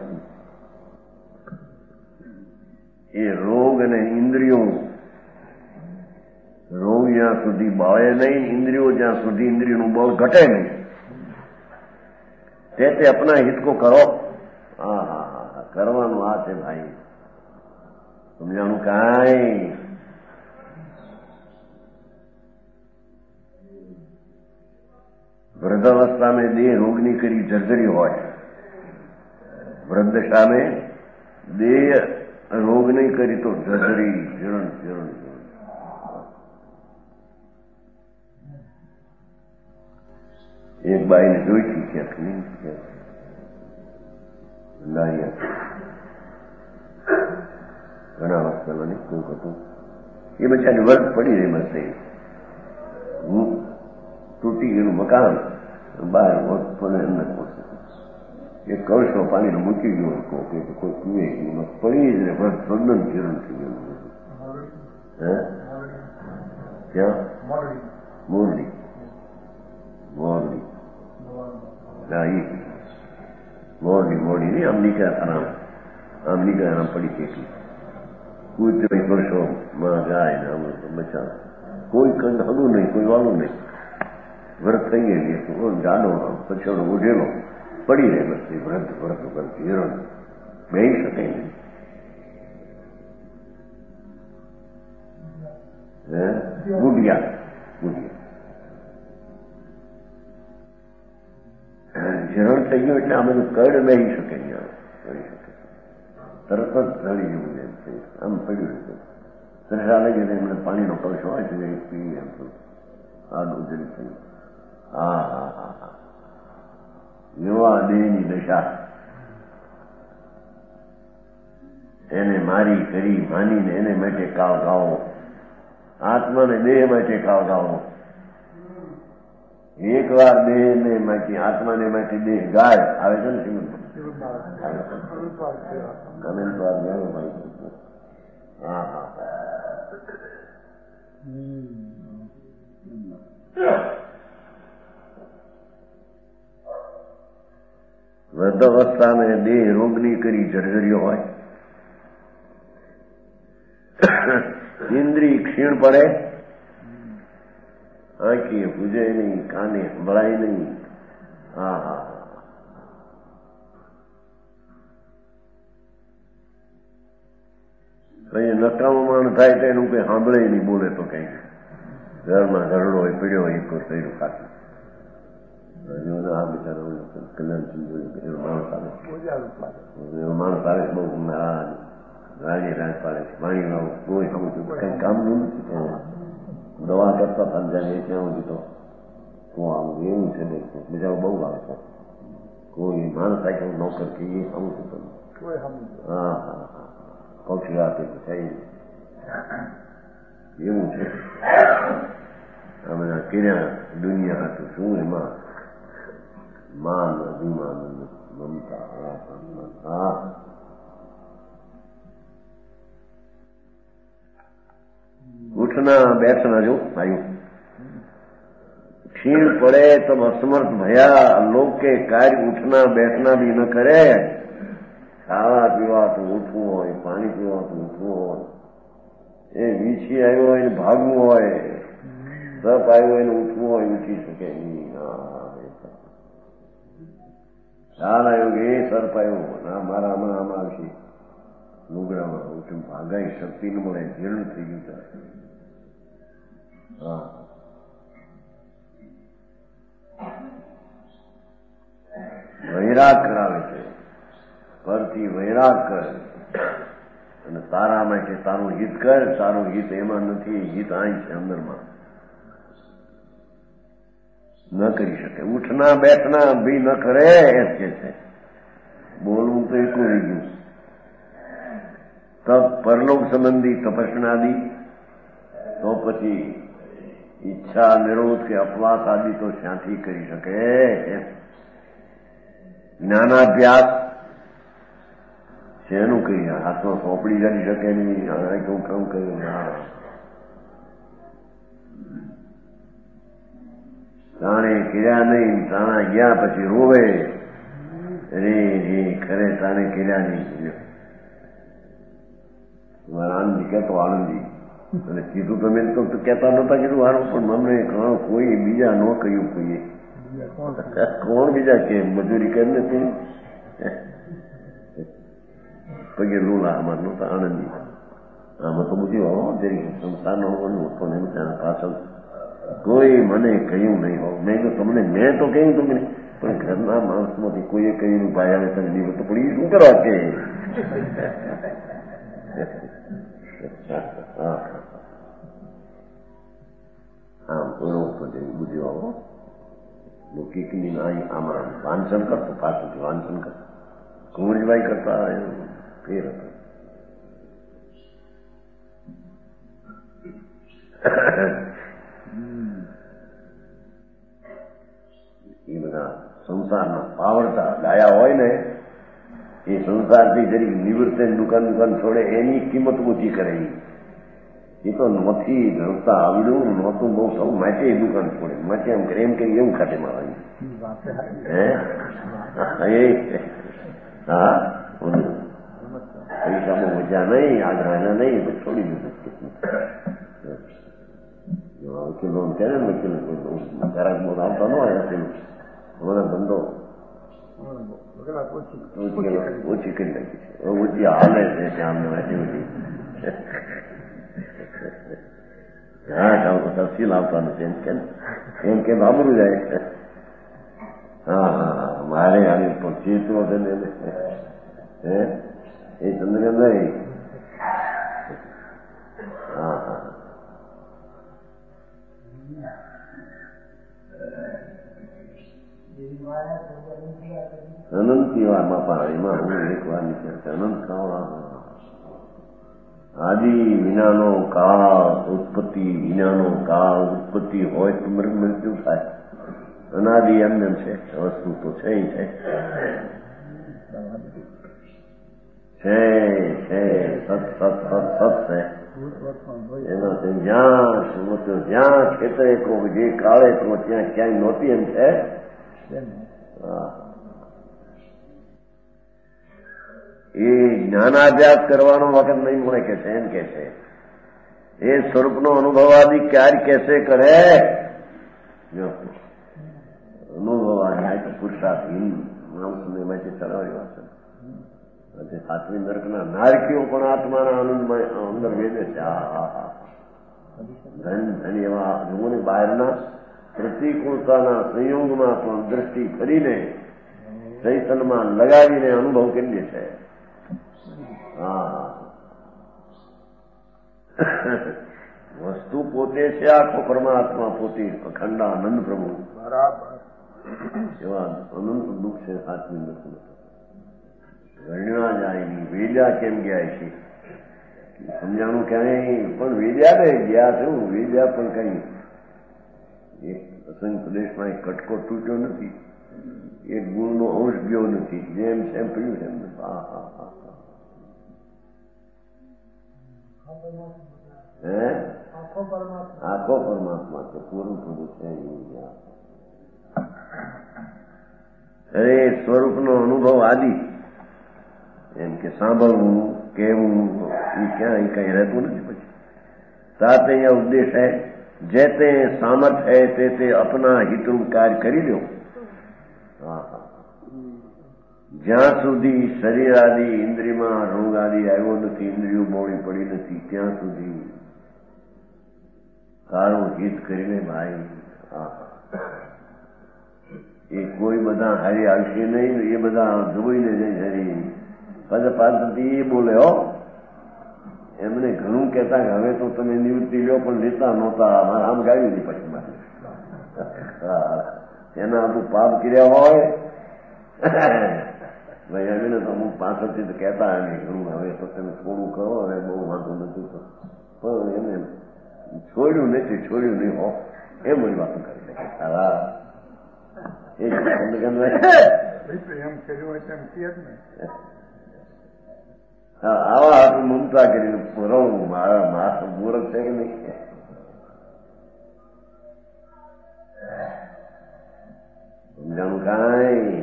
એ રોગ અને ઇન્દ્રિયો રોગ જ્યાં સુધી બળે નહીં, ઇન્દ્રિયો જ્યાં સુધી ઇન્દ્રિયોનું બળ ઘટે નહીં તે અપના હિત કો કરો. હા હા હા કરવાનું આ છે ભાઈ, સમજાણું કાંઈ. વૃદ્ધાવસ્થા में દેહ રોગની કરી જર્જરી હોય, વૃદ્ધશા में દેહ રોગ નહીં કરી તો જર્જરી જીર્ણ જીર્ણ. એક બાઈને જોઈતી ક્યાંક નહીં ઘણા વર્ષમાં નહીં કોક હતું એ બચારી વર્ગ પડી રહી બસ તૂટી ગયેલું મકાન બહાર અંદર એક કળશો પાણીનો મૂકી ગયો કોઈ પીવે એમાં પડી જ વર્ગ પ્રજ્ઞન કિરણ થઈ ગયું. ક્યાં મોરલી મોરલી મોરલી મોરલી નહીં આમ નીકળ્યા આમ નીકળ્યા આમ પડી કેટલી કૂદ વર્ષોમાં જાય ને આમ બચા કોઈ કંદ હગું નહીં, કોઈ વાળું નહીં. વ્રત થઈ ગયેલી જાડો પછાડો ઉઠેલો પડી રહે બસ વ્રત વ્રત વ્રત હિરણ બેહી શકે નહીં. ગુડિયા હિરણ થઈ ગયું એટલે અમે કડ બેહી શકે નહીં, તરત જ ઢળી જવું એમ આમ પડ્યું છે. સરસાલે જઈને એમને પાણીનો કળશો હોય છે પી એમ આડું જરી થયું. હા હા હા હા એવા દેહની દશા એને મારી કરી માનીને એને માટે કાવ ગાવો, આત્માને દેહ માટે કાવ ગાવો. એક વાર દેહ ને માંથી આત્માને માંથી દેહ ગાય આવે છે ને શ્રીમંત કમેન્ટવાર ગયો ભાઈ. હા હા વૃદ્ધાવસ્થાને દેહ રોગની કરી જર્જર્યો હોય, ઇન્દ્રિય ક્ષીણ પડે, આંખી પૂજે નહીં, કાને સંભળાય નહીં. હા હા કઈ નકામું માણ થાય તો એનું કઈ સાંભળે નહીં, બોલે તો કઈ ઘરમાં ઘરડો હોય પીડ્યો હોય એક થયું ખાતું આ બિચારા કલ્યાણ માણસ આવે બહુ રાજે રાજ પાડે છે, પાણી લાવો કોઈ સમજતું કઈ કામનું નથી. દવા કરતા સમજાય ત્યાં સુધી તો હું આવું એવું છે બિચારો બહુ આવે છે. કોઈ માણસ આખી નોકર કે એ સમજતું તમે. હા હા હા પક્ષી આપે તો થઈ એવું છે. આ બધા કિર્યા દુનિયા હતું શું એમાં માન અભિમાન મમતા. હા ઉઠના બેઠના જો આવ્યું ક્ષીણ પડે તો અસમર્થ ભયા લોક કે કાર્ય ઉઠના બેઠના બી ન કરે. ખાવા પીવાતું ઉઠવું હોય, પાણી પીવાતું ઉઠવું હોય, એ વીછી આવ્યો હોય ને ભાગવું હોય, સપ આવ્યો હોય ને ઉઠવું હોય ઉઠી શકે નહીં. ખ્યાલ આવ્યો કે એ સર્પ આવ્યો ના મારા હમણાં આમાં આવશે લુગડામાં ઉઠી ભાગાઈ શક્તિ ન મળે, જીર્ણ થઈ ગયું. હા વૈરાગ કરાવે છે, પરથી વૈરાગ કર અને તારા માટે તારું હિત કર. તારું હિત એમાં નથી, હિત અહીં છે અંદરમાં, ન કરી શકે. ઉઠના બેઠના બી ન કરે એમ કે છે. બોલવું તો એટલું રહી ગયું. તપ પરલોક સંબંધી તપસ્નાદિ, તો પછી ઈચ્છા નિરોધ કે અપવાસ આદિ તો શ્યાંથી કરી શકે. જ્ઞાનાભ્યાસ શેનું કહીએ, હાથમાં સોંપડી કરી શકે નહીં, હું કામ કર્યું. તાણે કર્યા નહીં, તાણા ગયા પછી રોવે, રે રે ખરે તાણે કર્યા નહીં. મારા આનંદી કહેતો આનંદી અને કીધું તમે તો કહેતા નતા કીધું હારું, પણ અમને કોઈ બીજા ન કહ્યું, કોઈએ કોણ બીજા કે મજૂરી કેમ નથી પગે લોલા આમાં નહોતા આનંદી. આમાં તો બધું જરી સંસ્થાનો હતો ને ત્યાં પાછળ કોઈ મને કહ્યું નહીં હોવ. મેં તો તમને મેં તો કહ્યું તમને, પણ ઘરના માણસમાંથી કોઈએ કહ્યું ભાઈ આવે તમે નહીં તો પણ એ શું કરવા કે આમ બુદ્ધિ આવો લૌકિકની આમાં વાંચન કરતો, પાછું વાંચન કરતો કુંવરજીભાઈ કરતા ફેર હતો. એ બધા સંસારના પાવડતા ડાયા હોય ને એ સંસારથી જરીક નિવૃત્ત દુકાન છોડે એની કિંમત ઓછી કરે. એ તો નથી ગણતા આવડ્યું નહોતું બહુ સૌ માટે દુકાન છોડે, માટે એમ કરે એમ કરી એવું ખાતે મારવાની. હા પૈસા બહુ મજા નહીં, આગ્રહ નહીં, છોડી દીધું. વકીલો કહે ને વકીલ ઘરાક બહુ આવતા ન હોય અમારો ધંધો ઓછી કરી નાખી છે, ઓછી હાલે છે ત્યાં અમને વાંચી બધી. હા તફસીલ આવતા નથી એમ કે બાબરું જાય. હા હા મારે આવી પણ ચેતવો છે ને એ ચંદ્ર નહીં. હા હા અનંતી વારમાં પાણીમાં હું એક વાર નીકળશે અનંત કાળ આદિ વિનાનો કાળ, ઉત્પત્તિ વિનાનો કાળ. ઉત્પત્તિ હોય તો મૃત્યુ થાય, અનાદિ એમને છે વસ્તુ તો છે છે સત છે એનાથી જ્યાં ક્ષેત્રે કહો જે કાળે કહો ત્યાં ક્યાંય નહોતી એમ છે. એ જ્ઞાનાભ્યાસ કરવાનો વખત નહીં મળે કે છે એમ કે છે. એ સ્વરૂપનો અનુભવ આદિ ક્યારે કેસે કરે અનુભવ આદિ પુરુષાર્થહીન માણસને એમાંથી ચલાવી વાત સાતમી નરકના નારકીઓ પણ આત્માના આનંદમાં અંદર વેદે છે. ધન એવા જોને બહારના પ્રતિકૂળતાના સંયોગમાં પણ દ્રષ્ટિ કરીને ચૈતનમાં લગાવીને અનુભવ કરીએ છે. વસ્તુ પોતે છે આખો પરમાત્મા પોતે અખંડ આનંદ પ્રભુ બરાબર એવા અનંત દુઃખ છે સાતમી નરકમાં. વર્ણ્યા જાય નહીં, વેદ્યા કેમ ગયા છે સમજાણું ક્યાંય, પણ વેદ્યા ને ગયા છે વેદ્યા પણ કઈ એક અસંગ પ્રદેશમાં એક કટકો તૂટ્યો નથી, એક ગુણનો અંશ ગયો નથી, જેમ સેમ પડ્યું છે એમને. આખો પરમાત્મા છે, પૂરું પૂરું છે. અરે સ્વરૂપનો અનુભવ આદિ એમ કે સાંભળવું કહેવું એ ક્યાં એ કઈ રહેતું નથી. પછી સાત અહીંયા ઉદ્દેશ है જે તે સામર્થ है તે अपना હિતરૂપ કાર્ય કરી લો. જ્યાં સુધી શરીર આદિ ઇન્દ્રિયમાં રોગ આદિ આવ્યો નથી, ઇન્દ્રિયો બોળી પડી નથી, ત્યાં સુધી સારું હિત કરીને ભાઈ એ કોઈ બધા હારી આવશે નહીં. એ બધા જોઈને જઈ હરી પાછળથી એ બોલે હો એમને ઘણું કહેતા કે હવે તો તમે નિવૃત્તિ લ્યો, પણ લેતા નહોતા. મારે આમ ગાવી હતી પછી એના આટલું પાપ કર્યા હોય ભાઈ હવે ને તો અમુક પાછળથી તો કહેતા નહીં ઘણું હવે તો તમે થોડું કરો, હવે બહુ વાંધો નથી. પણ એને છોડ્યું નહીં હો એમ જ વાતો કરી નાખે. સારા એમ કર્યું હોય તેમ કહે જ ને. આવા આટલું મમતા કરીને રહું મારા માથું મૂર્ખ છે કે નહીં. સમજાણું કાંઈ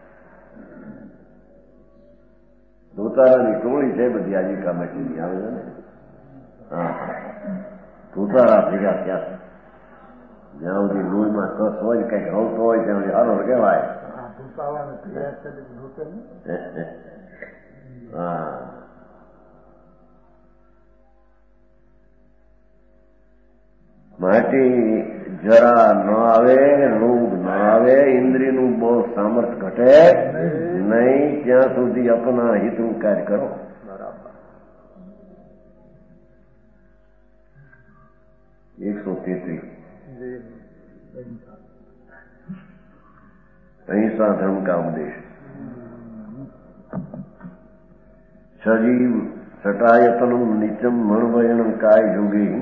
ધોતારાની ટોળી છે બધી આજીકા બેઠેલી આવે છે ને. હા, ધોતારા ભેગા થયા છે. જ્યાં સુધી લોહીમાં કસ હોય કઈક હવતો હોય ત્યાં સુધી હારો કહેવાય. હા, માટે જરા ન આવે, રોગ ન આવે, ઇન્દ્રિયનું બહુ સામર્થ્ય ઘટે નહીં ત્યાં સુધી આપણા હિતનું કાર્ય કરો. બરાબર. 133 અહિંસા ધર્મ કા ઉપદેશ. સજીવ સટાયતનમ નિત્યમ મણવયણમ કાય યોગી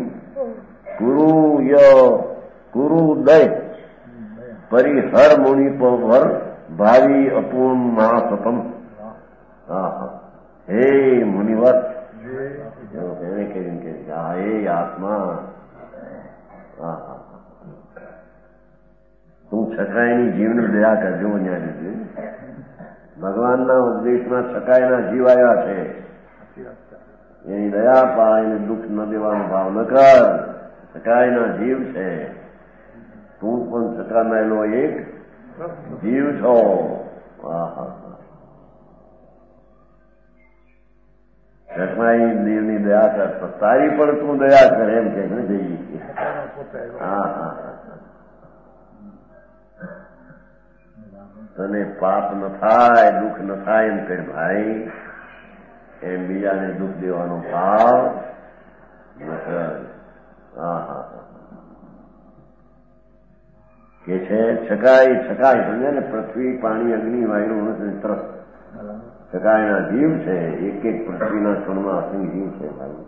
કુરુ દય પરિહર મુનિ પર ભાવિ અપૂર્ણ મહાસતમ. હે મુનિવર, એને કરીને કે હે આત્મા, તું છકાયની જીવને દયા કરજો. અહીંયા લીધે ભગવાનના ઉપદેશમાં છકાયના જીવ આવ્યા છે, એની દયા પાડીને દુઃખ ન દેવાનો ભાવ ન કર. છકાયના જીવ છે, તું પણ છકાનાયેલો એક જીવ છો. છકાઈ દેવની દયા કર, તારી પણ તું દયા કર એમ કે જઈ. હા, તને પાપ ન થાય, દુઃખ ન થાય એમ કર ભાઈ. એમ બીજાને દુઃખ દેવાનો ભાવ ન કર. કે છે છકાય સમજે ને, પૃથ્વી પાણી અગ્નિ વાયુ ત્રસ છકાયના જીવ છે. એક એક પૃથ્વીના ક્ષણમાં અસંગ જીવ છે ભાઈ.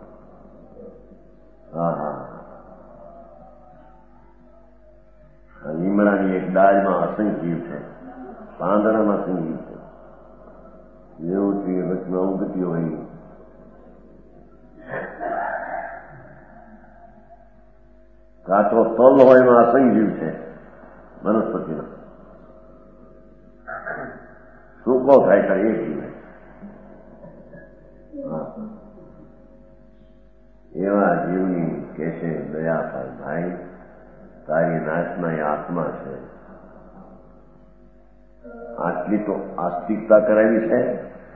લીમડાની એક ડાળમાં અસંગ જીવ છે, પાંદડામાં અસંગ જીવ છે. જેવું વચમાં ઉગતી હોય કાચો તલ હોય એમાં અસંગ જીવ છે વનસ્પતિનો. સૂકો થાય ત્યારે એક જીવ. એવા જીવની કે છે દયા પર ભાઈ, તારી નાશના એ આત્મા છે. આટલી તો આસ્તિકતા કરાવી છે.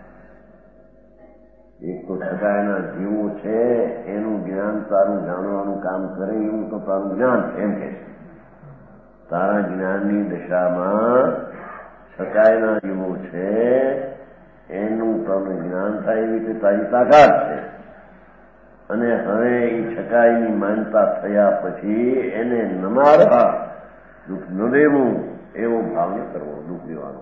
એક તો છકાયના જીવો છે, એનું જ્ઞાન તારું જાણવાનું કામ કરે એવું તો તારું જ્ઞાન છે એમ કે છે. તારા જ્ઞાનની દશામાં છકાયના જીવો છે, એનું તને જ્ઞાન થાય એવી રીતે તારી તાકાત છે. અને હવે એ છકાયની માનતા થયા પછી એને નમારવા, દુઃખ ન દેવું એવો ભાવ ન કરવો, દુઃખ દેવાનો.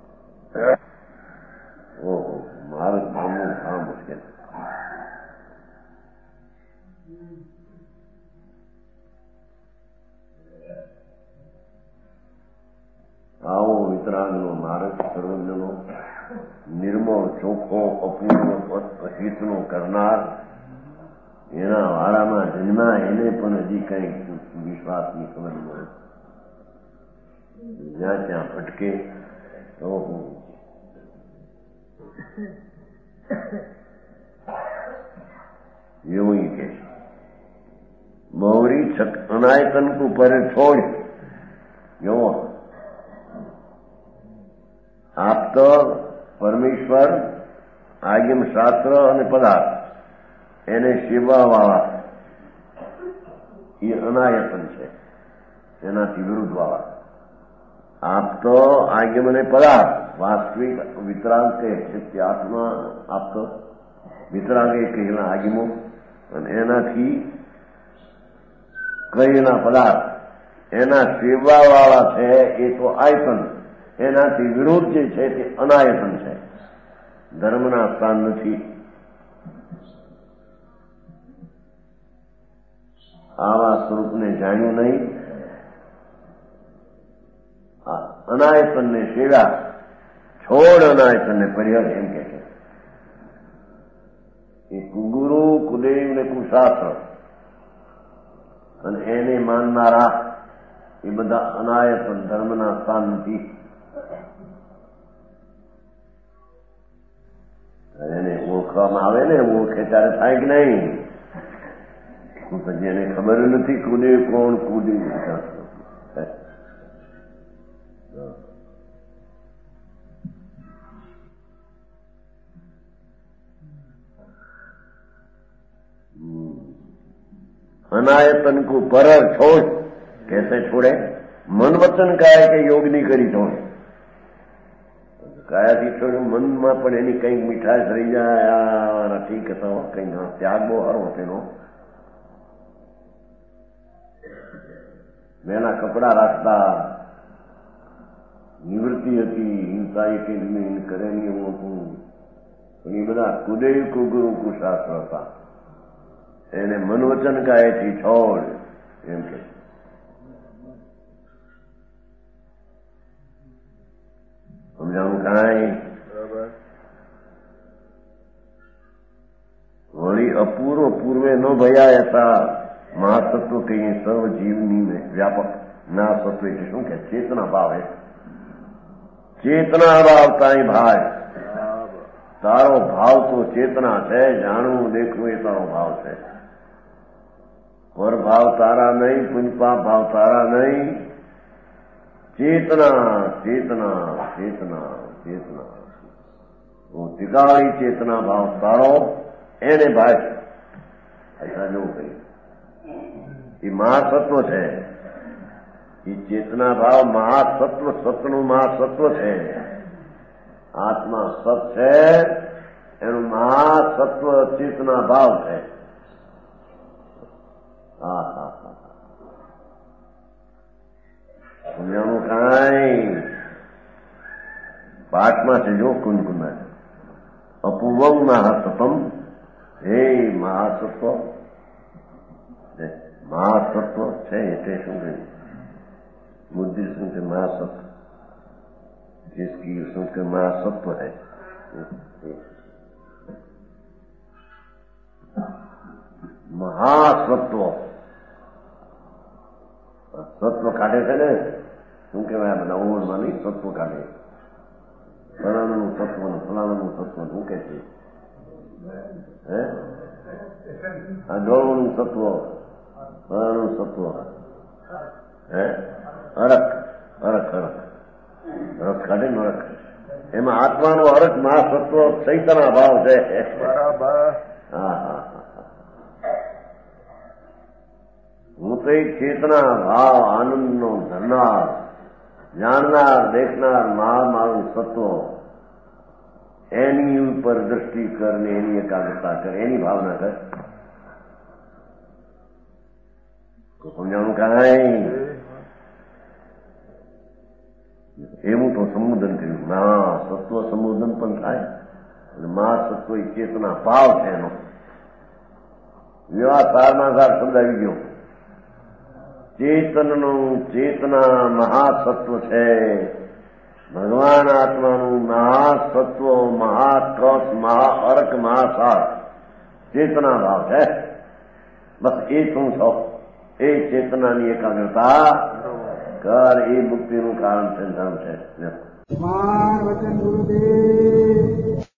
ઓહો, મારું ભાવનું ઘણા મુશ્કેલ. આવો વિતરાગનો માર્ગ સર્વજનો નિર્મળ, ચોખ્ખો, અપૂર્વ હિતનો કરનાર, એના વાળામાં જન્મા એને પણ હજી કઈ વિશ્વાસની ખબર મળે. જ્યાં ત્યાં ભટકે તો એવું કે મૌરી અનાયતન કો પર છોડ. જો આપ તો પરમેશ્વર, આગમ શાસ્ત્ર અને પદાર્થ એને સેવાવાળા એ અનાયતન છે, એનાથી વિરુદ્ધ વાળા. આપ તો આગમ અને પદાર્થ વાસ્તવિક વિતરાગ કે આત્મા, આપ તો વિતરાગે કહેલા આગમો અને એનાથી કહેલા પદાર્થ એના સેવાવાળા છે એ તો આયતન. એનાથી વિરોધ જે છે તે અનાયતન છે, ધર્મના સ્થાન નથી. આવા સ્વરૂપને જાણ્યું નહીં. અનાયતનને સેવા છોડ, અનાયતનને પરિહર એમ કે છે. એ કુગુરુ, કુદેવ ને કુશાસ્ત્ર અને એને માનનારા એ બધા અનાયતન ધર્મના શાંતિ એને ઓળખવામાં આવે ને ઓળખે ત્યારે થાય કે નહીં પછી એને ખબર નથી કુદે કોણ કુદે अनायतन को परर छोड़ कैसे छोड़े मन वचन काया के योग नहीं करी छोड़े कायाથી છોડ્યું મનમાં પણ એની કંઈક મીઠાશ રહી જાય ઠીક હતો કંઈ ત્યાગ બહુ સારો તેનો મેના કપડા રાખતા નિવૃત્તિ હતી હિંસા એકેડમી કરેલી હું હતું પણ એ બધા કુદેવ કુગુરુ કુશાસ્ત્ર હતા એને મનવચન કાયથી છોડ એમ કે સમજાવું કાંઈ વળી અપૂર્વ પૂર્વે ન ભયા હતા મહાસત્વ કહીએ સર્વ જીવની में व्यापक महासत्व એટલે શું કે ચેતના ભાવ है ચેતના ભાવ તાઈ ભાઈ તારો ભાવ તો ચેતના છે જાણવું દેખવું એ તારો ભાવ છે પર ભાવ તારા નહીં પુંજપાપ ભાવ તારા નહીં चेतना चेतना चेतना चेतना वो तिगाड़ी चेतना भाव तारो एने भाई ऐसा जो कही ये महासत्व है ये चेतना भाव महासत्व सत्नु महासत्व है आत्मा सत है एनु महासत्व चेतना भाव है हा हा हा સમજાવું કાંઈ પાઠમાં છે જો કુંજકુંજ અપૂર્વમ મહાસત્વમ હે મહાસત્વ મહાસત્વ છે એટલે શું કહ્યું બુદ્ધિ શું કે મહાસત્વ जिसकी શું કે મહાસત્વ है મહાસત્વ સત્વ કાઢે છે ને શું કહેવાય બધા ઓવરમાં નહીં સત્વ કાઢે ફલાણાનું સત્વ ફલાણાનું સત્વ શું કે છે હે આ ગૌણનું સત્વ ફલાણાનું સત્વ હે અરક અરક અરક રસ કાઢે ને અરક એમાં આત્માનો અરક મહાસત્વ ચૈતન્ય ભાવ છે બરાબર હા હા હું તો એક ચેતના ભાવ આનંદનો ધરનાર જાણનાર દેખનાર મારું સત્વ એની ઉપર દ્રષ્ટિ કર ને એની એકાગ્રતા કર એની ભાવના કર તો સમજાણું કાંઈ એવું તો સંબોધન કર્યું ના સત્વ સંબોધન પણ થાય અને મહાસત્વ એ ચેતના ભાવ છે એનો એવા સારમાં સાર શબ્દ આવી ગયો ચેતનનું ચેતના મહાસત્વ છે ભગવાન આત્માનું મહાસત્વ મહાકસ મહાઅર્ક મહાસાર ચેતના ભાવ છે બસ એ શું છો એ ચેતનાની એકાગ્રતા કર એ મુક્તિનું કારણ છે ધર્મ છે વચન ગુરુદેવ